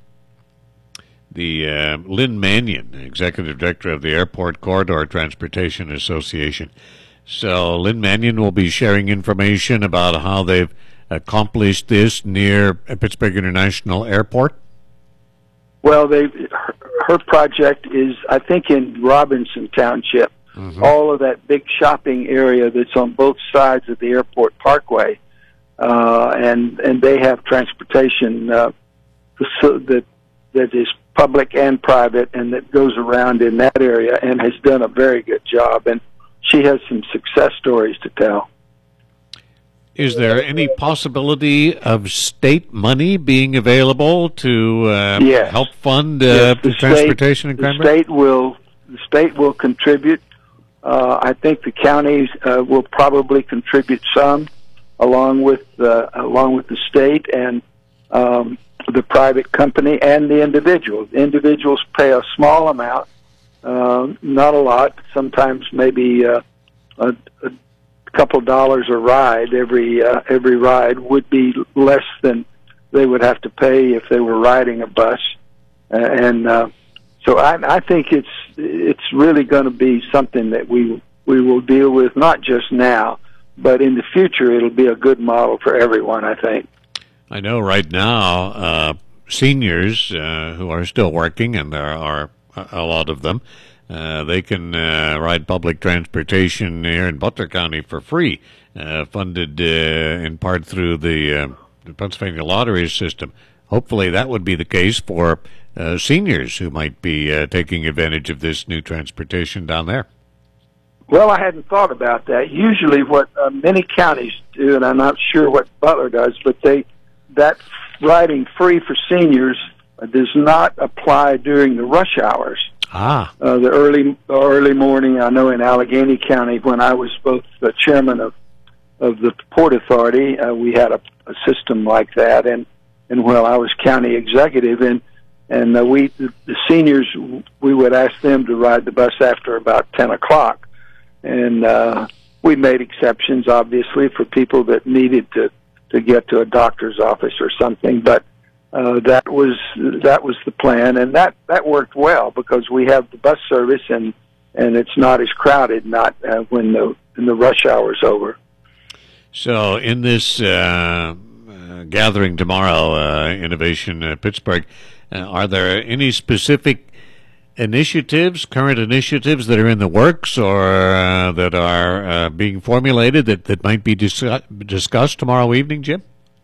the uh, Lynn Mannion, Executive Director of the Airport Corridor Transportation Association. So Lynn Mannion will be sharing information about how they've accomplished this near Pittsburgh International Airport. Well, they her, her project is, I think, in Robinson Township. Mm-hmm. All of that big shopping area that's on both sides of the Airport Parkway. Uh, and and they have transportation uh, that that is public and private, and that goes around in that area and has done a very good job. And she has some success stories to tell. Is there any possibility of state money being available to uh, yes. help fund uh, yes, the transportation state, in Cranberry? The state will, the state will contribute. Uh, I think the counties uh, will probably contribute some, along with uh, along with the state and um, the private company and the individual. The individuals pay a small amount, uh, not a lot. Sometimes maybe uh, a, a couple dollars a ride. Every uh, every ride would be less than they would have to pay if they were riding a bus, uh, and uh, so I, I think it's it's really going to be something that we we will deal with, not just now, but in the future. It'll be a good model for everyone, I think. I know right now uh, seniors uh, who are still working, and there are a lot of them. Uh, they can uh, ride public transportation here in Butler County for free, uh, funded uh, in part through the, uh, the Pennsylvania lottery system. Hopefully that would be the case for uh, seniors who might be uh, taking advantage of this new transportation down there. Well, I hadn't thought about that. Usually what uh, many counties do, and I'm not sure what Butler does, but they that riding free for seniors uh, does not apply during the rush hours. Ah, uh, the early early morning. I know in Allegheny County, when I was both the chairman of of the Port Authority, uh, we had a, a system like that, and and while I was county executive, and and uh, we the, the seniors, we would ask them to ride the bus after about ten o'clock, and uh, we made exceptions, obviously, for people that needed to to get to a doctor's office or something, but. Uh, that was that was the plan, and that, that worked well because we have the bus service, and, and it's not as crowded, not uh, when the when the rush hour is over. So, in this uh, uh, gathering tomorrow, uh, Innovation uh, Pittsburgh, uh, are there any specific initiatives, current initiatives that are in the works or uh, that are uh, being formulated that, that might be dis- discussed tomorrow evening, Jim?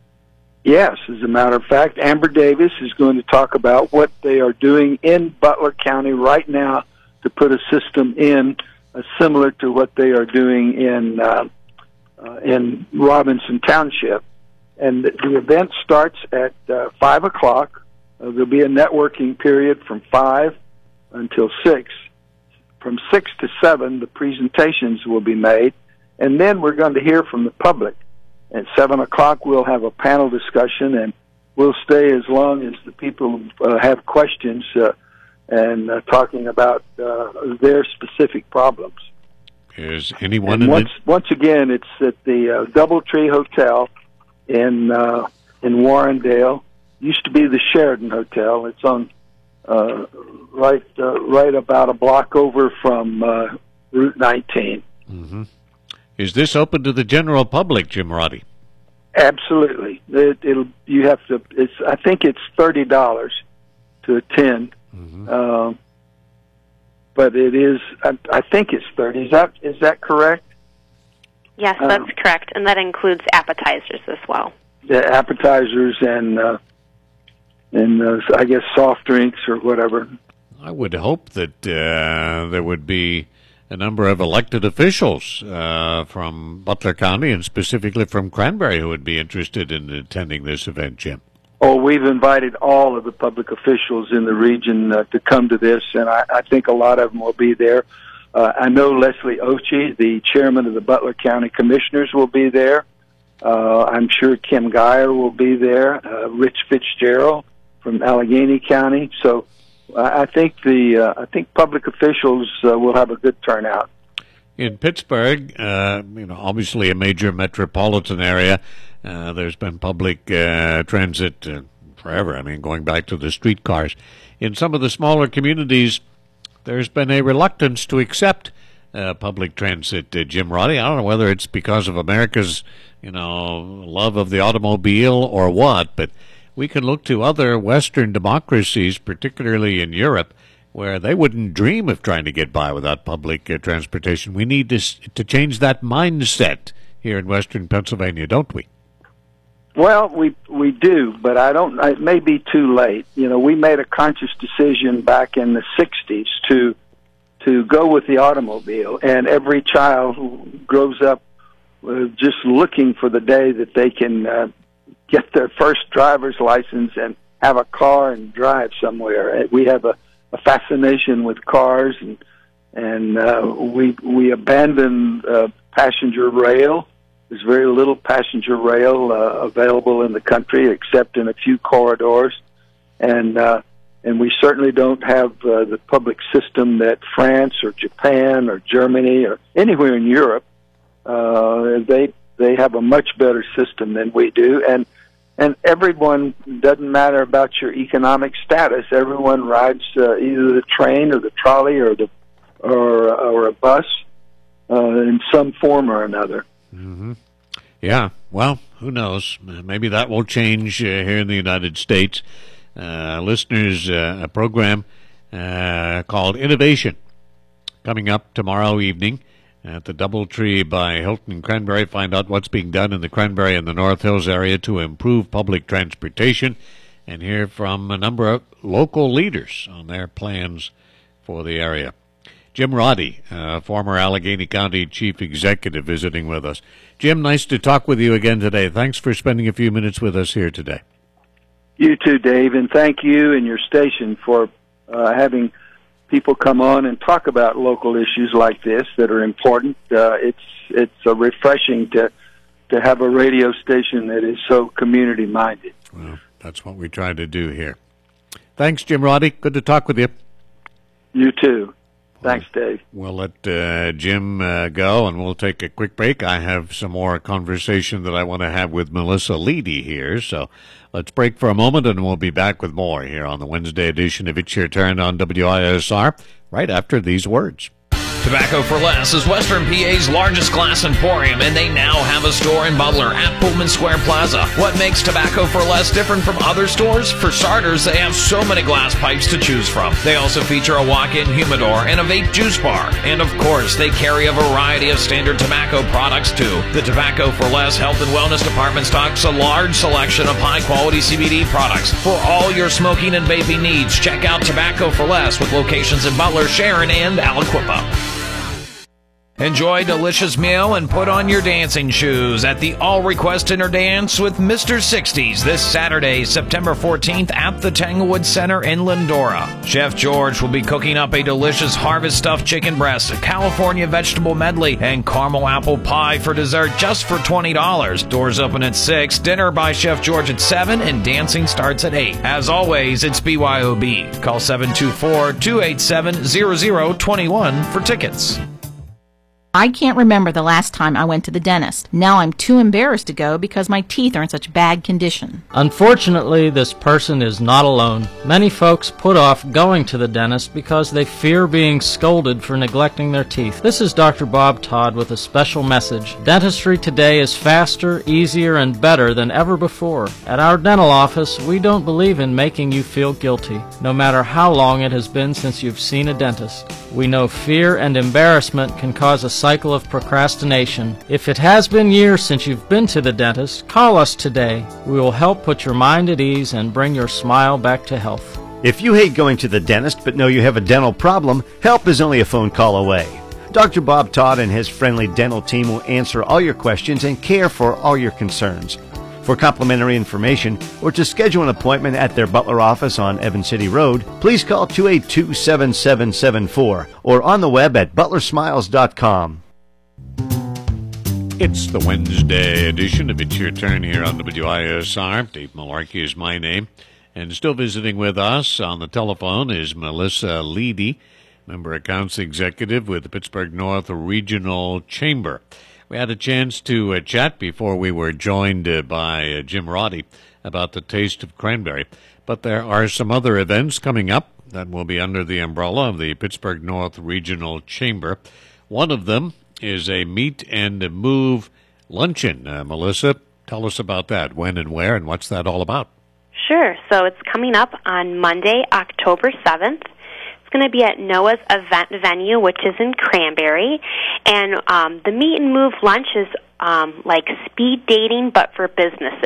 Yes, as a matter of fact, Amber Davis is going to talk about what they are doing in Butler County right now to put a system in uh, similar to what they are doing in uh, uh, in Robinson Township. And the, the event starts at uh, five o'clock. Uh, there'll be a networking period from five until six. From six to seven, the presentations will be made, and then we're going to hear from the public. At seven o'clock, we'll have a panel discussion, and we'll stay as long as the people uh, have questions uh, and uh, talking about uh, their specific problems. Is anyone and in once, the... once again, it's at the uh, Doubletree Hotel in uh, in Warrendale. Used to be the Sheridan Hotel. It's on uh, right uh, right about a block over from uh, Route nineteen. Mm-hmm. Is this open to the general public, Jim Roddy? Absolutely. It, it'll. You have to. It's. I think it's thirty dollars to attend, mm-hmm. uh, but it is. I, I think it's thirty. Is that is that correct? Yes, that's uh, correct, and that includes appetizers as well. The appetizers and uh, and uh, I guess soft drinks or whatever. I would hope that uh, there would be a number of elected officials uh, from Butler County and specifically from Cranberry who would be interested in attending this event, Jim. Oh, we've invited all of the public officials in the region uh, to come to this, and I, I think a lot of them will be there. Uh, I know Leslie Ochi, the chairman of the Butler County Commissioners, will be there. Uh, I'm sure Kim Geyer will be there, uh, Rich Fitzgerald from Allegheny County. So I think the uh, I think public officials uh, will have a good turnout. In Pittsburgh, uh, you know, obviously a major metropolitan area, uh, there's been public uh, transit uh, forever. I mean, going back to the streetcars. In some of the smaller communities, there's been a reluctance to accept uh, public transit. Uh, Jim Roddy, I don't know whether it's because of America's, you know, love of the automobile or what, but we can look to other Western democracies, particularly in Europe, where they wouldn't dream of trying to get by without public uh, transportation. We need to, to change that mindset here in Western Pennsylvania, don't we? Well, we we do, but I don't. It may be too late. You know, we made a conscious decision back in the sixties to to go with the automobile, and every child who grows up uh, just looking for the day that they can uh, get their first driver's license and have a car and drive somewhere. We have a, a fascination with cars, and and uh, we we abandoned uh, passenger rail. There's very little passenger rail uh, available in the country, except in a few corridors, and uh, and we certainly don't have uh, the public system that France or Japan or Germany or anywhere in Europe. Uh, they they have a much better system than we do, and and everyone, doesn't matter about your economic status. Everyone rides uh, either the train or the trolley or the or or a bus uh, in some form or another. Mm-hmm. Yeah, well, who knows? Maybe that will change uh, here in the United States. Uh, listeners, uh, a program uh, called Innovation coming up tomorrow evening at the Doubletree by Hilton Cranberry. Find out what's being done in the Cranberry and the North Hills area to improve public transportation, and hear from a number of local leaders on their plans for the area. Jim Roddy, uh, former Allegheny County Chief Executive, visiting with us. Jim, nice to talk with you again today. Thanks for spending a few minutes with us here today. You too, Dave, and thank you and your station for uh, having people come on and talk about local issues like this that are important. Uh, it's it's uh, refreshing to to have a radio station that is so community-minded. Well, that's what we try to do here. Thanks, Jim Roddy. Good to talk with you. You too. Thanks, Dave. We'll let uh, Jim uh, go, and we'll take a quick break. I have some more conversation that I want to have with Melissa Leedy here, so let's break for a moment, and we'll be back with more here on the Wednesday edition of It's Your Turn on W I S R right after these words. Tobacco for Less is Western P A's largest glass emporium, and they now have a store in Butler at Pullman Square Plaza. What makes Tobacco for Less different from other stores? For starters, they have so many glass pipes to choose from. They also feature a walk-in humidor and a vape juice bar. And of course, they carry a variety of standard tobacco products too. The Tobacco for Less Health and Wellness Department stocks a large selection of high-quality C B D products. For all your smoking and vaping needs, check out Tobacco for Less with locations in Butler, Sharon, and Aliquippa. Enjoy a delicious meal and put on your dancing shoes at the All Request Dinner Dance with Mister sixties this Saturday, September fourteenth at the Tanglewood Center in Lindora. Chef George will be cooking up a delicious harvest stuffed chicken breast, a California vegetable medley, and caramel apple pie for dessert just for twenty dollars. Doors open at six, dinner by Chef George at seven, and dancing starts at eight. As always, it's B Y O B. Call seven two four, two eight seven, zero zero two one for tickets. I can't remember the last time I went to the dentist. Now I'm too embarrassed to go because my teeth are in such bad condition. Unfortunately, this person is not alone. Many folks put off going to the dentist because they fear being scolded for neglecting their teeth. This is Doctor Bob Todd with a special message. Dentistry today is faster, easier, and better than ever before. At our dental office, we don't believe in making you feel guilty, no matter how long it has been since you've seen a dentist. We know fear and embarrassment can cause a cycle of procrastination. If it has been years since you've been to the dentist, call us today. We will help put your mind at ease and bring your smile back to health. If you hate going to the dentist but know you have a dental problem, help is only a phone call away. Doctor Bob Todd and his friendly dental team will answer all your questions and care for all your concerns. For complimentary information or to schedule an appointment at their Butler office on Evans City Road, please call two eight two, seven seven seven four or on the web at butler smiles dot com. It's the Wednesday edition of It's Your Turn here on W I S R. Dave Malarkey is my name. And still visiting with us on the telephone is Melissa Leedy, Member Accounts Executive with the Pittsburgh North Regional Chamber. We had a chance to uh, chat before we were joined uh, by uh, Jim Roddy about the Taste of Cranberry. But there are some other events coming up that will be under the umbrella of the Pittsburgh North Regional Chamber. One of them is a Meet and Move luncheon. Uh, Melissa, tell us about that. When and where, and what's that all about? Sure. So it's coming up on Monday, October seventh. Going to be at Noah's event venue, which is in Cranberry, and um, the Meet and Move lunch is um, like speed dating, but for businesses.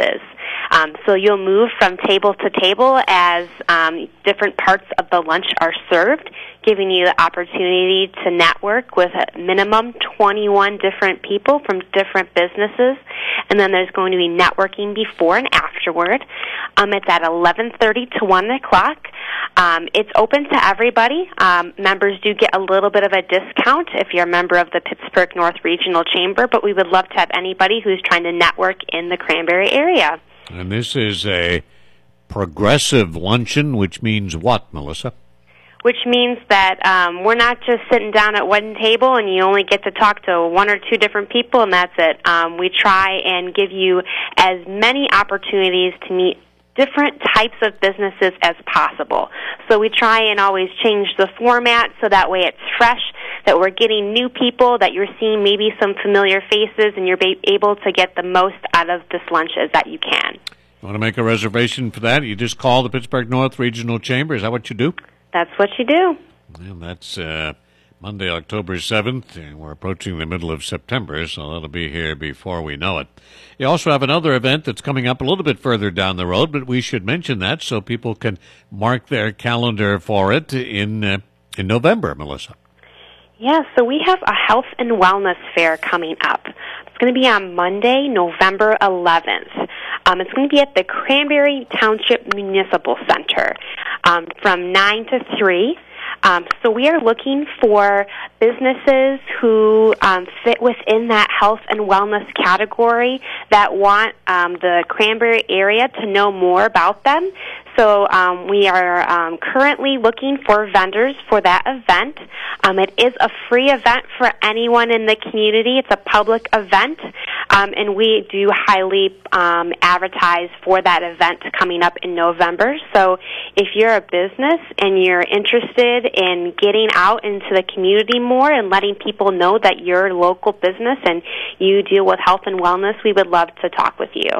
Um, so you'll move from table to table as um, different parts of the lunch are served, giving you the opportunity to network with a minimum twenty-one different people from different businesses. And then there's going to be networking before and afterward. Um, it's at eleven thirty to one o'clock. Um, it's open to everybody. Um, members do get a little bit of a discount if you're a member of the Pittsburgh North Regional Chamber, but we would love to have anybody who's trying to network in the Cranberry area. And this is a progressive luncheon, which means what, Melissa? Which means that um, we're not just sitting down at one table and you only get to talk to one or two different people, and that's it. Um, we try and give you as many opportunities to meet different types of businesses as possible. So we try and always change the format so that way it's fresh, that we're getting new people, that you're seeing maybe some familiar faces, and you're be able to get the most out of this lunch as that you can. You want to make a reservation for that? You just call the Pittsburgh North Regional Chamber. Is that what you do? That's what you do. And that's uh, Monday, October seventh, and we're approaching the middle of September, so that'll be here before we know it. You also have another event that's coming up a little bit further down the road, but we should mention that so people can mark their calendar for it in uh, in November, Melissa. Yeah, so we have a health and wellness fair coming up. It's going to be on Monday, November eleventh. Um, it's going to be at the Cranberry Township Municipal Center um, from nine to three. Um, so we are looking for businesses who um, fit within that health and wellness category that want um, the Cranberry area to know more about them. So um, we are um, currently looking for vendors for that event. Um, it is a free event for anyone in the community. It's a public event, um, and we do highly um, advertise for that event coming up in November. So if you're a business and you're interested in getting out into the community more and letting people know that you're a local business and you deal with health and wellness, we would love to talk with you.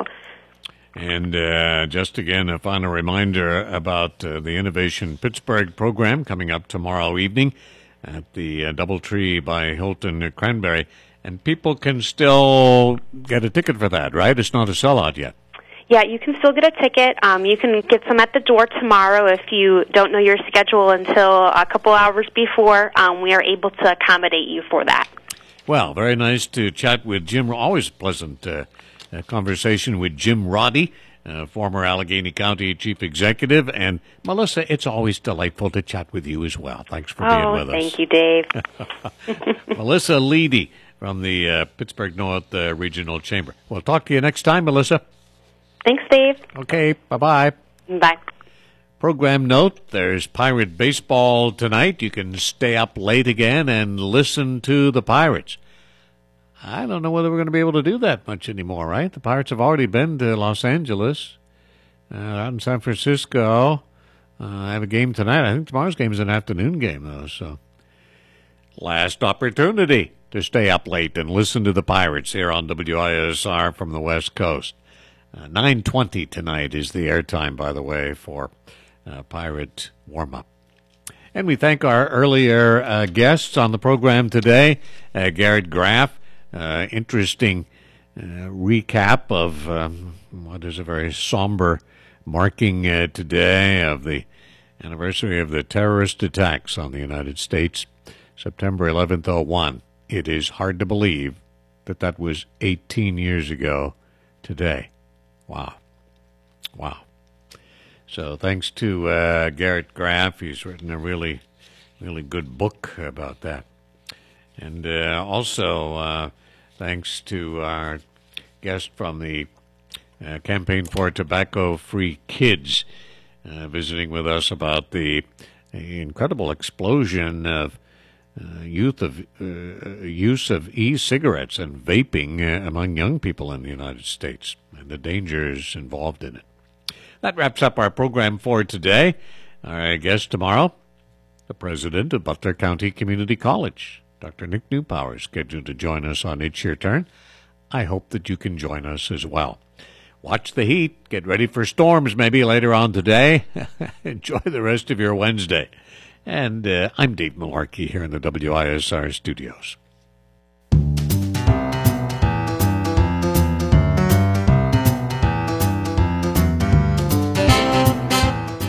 And uh, just again, a final reminder about uh, the Innovation Pittsburgh program coming up tomorrow evening at the uh, Doubletree by Hilton Cranberry. And people can still get a ticket for that, right? It's not a sellout yet. Yeah, you can still get a ticket. Um, you can get some at the door tomorrow if you don't know your schedule until a couple hours before. Um, we are able to accommodate you for that. Well, very nice to chat with Jim. Always pleasant uh, uh, conversation with Jim Roddy, uh, former Allegheny County Chief Executive. And Melissa, it's always delightful to chat with you as well. Thanks for oh, being with thank us. Thank you, Dave. Melissa Leedy from the uh, Pittsburgh North uh, Regional Chamber. We'll talk to you next time, Melissa. Thanks, Dave. Okay, bye-bye. Bye. Program note, there's Pirate baseball tonight. You can stay up late again and listen to the Pirates. I don't know whether we're going to be able to do that much anymore, right? The Pirates have already been to Los Angeles, uh, out in San Francisco. Uh, I have a game tonight. I think tomorrow's game is an afternoon game, though, so. Last opportunity to stay up late and listen to the Pirates here on W I S R from the West Coast. Uh, nine twenty tonight is the airtime, by the way, for uh, Pirate warm-up. And we thank our earlier uh, guests on the program today, uh, Garrett Graff, uh, interesting uh, recap of um, what is a very somber marking uh, today of the anniversary of the terrorist attacks on the United States, September eleventh, oh one. It is hard to believe that that was eighteen years ago today. Wow. Wow. So thanks to uh, Garrett Graff. He's written a really, really good book about that. And uh, also uh, thanks to our guest from the uh, Campaign for Tobacco-Free Kids uh, visiting with us about the incredible explosion of uh, youth of uh, use of e-cigarettes and vaping uh, among young people in the United States and the dangers involved in it. That wraps up our program for today. Our guest tomorrow, the president of Butler County Community College, Doctor Nick Newpower, is scheduled to join us on It's Your Turn. I hope that you can join us as well. Watch the heat. Get ready for storms maybe later on today. Enjoy the rest of your Wednesday. And uh, I'm Dave Malarkey here in the W I S R studios.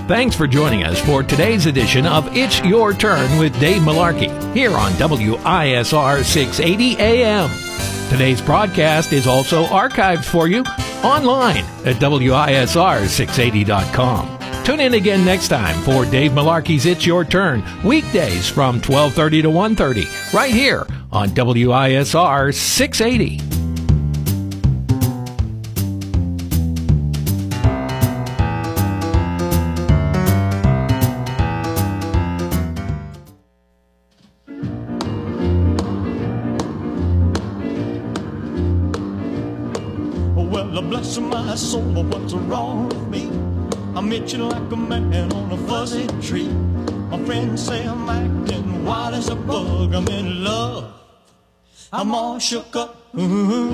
Thanks for joining us for today's edition of It's Your Turn with Dave Malarkey here on W I S R six eighty A M. Today's broadcast is also archived for you online at W I S R six eighty dot com. Tune in again next time for Dave Malarkey's It's Your Turn, weekdays from twelve thirty to one thirty, right here on W I S R six eighty. Well, bless my soul, what's wrong with me? I'm itching like a man on a fuzzy tree. My friends say I'm acting wild as a bug. I'm in love. I'm all shook up. Ooh,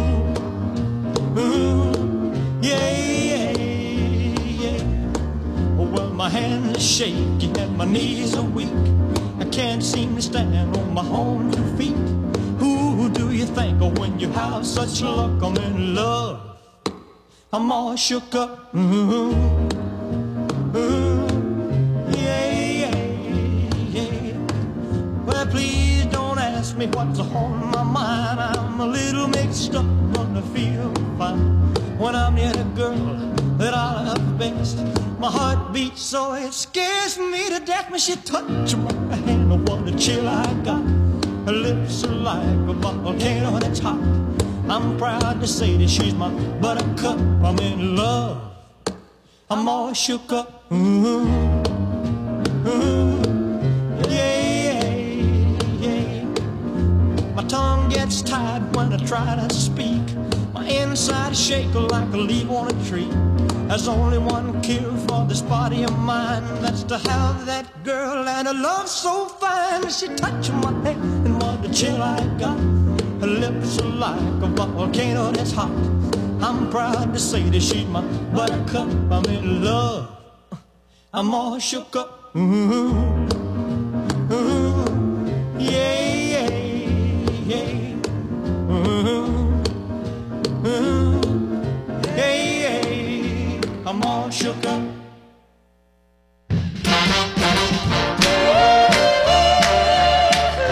ooh, yeah, yeah, yeah. Well, my hands are shaky and my knees are weak. I can't seem to stand on my own two feet. Who do you think of when you have such luck? I'm in love. I'm all shook up. Ooh, ooh, yeah, yeah, yeah. Well, please don't ask me what's on my mind. I'm a little mixed up, but I feel fine when I'm near the girl that I love best. My heart beats so it scares me to death when she touches my hand. Oh, what a chill I got. Her lips are like a volcano that's hot. I'm proud to say that she's my buttercup. I'm in love. I'm all shook up. Ooh, ooh, yeah, yeah. My tongue gets tied when I try to speak. My inside shake like a leaf on a tree. There's only one cure for this body of mine. That's to have that girl and a love so fine. She touched my hand and what a chill I got. Her lips are like a volcano that's hot. I'm proud to say that she's my buttercup. I'm in love. I'm all shook up. Ooh.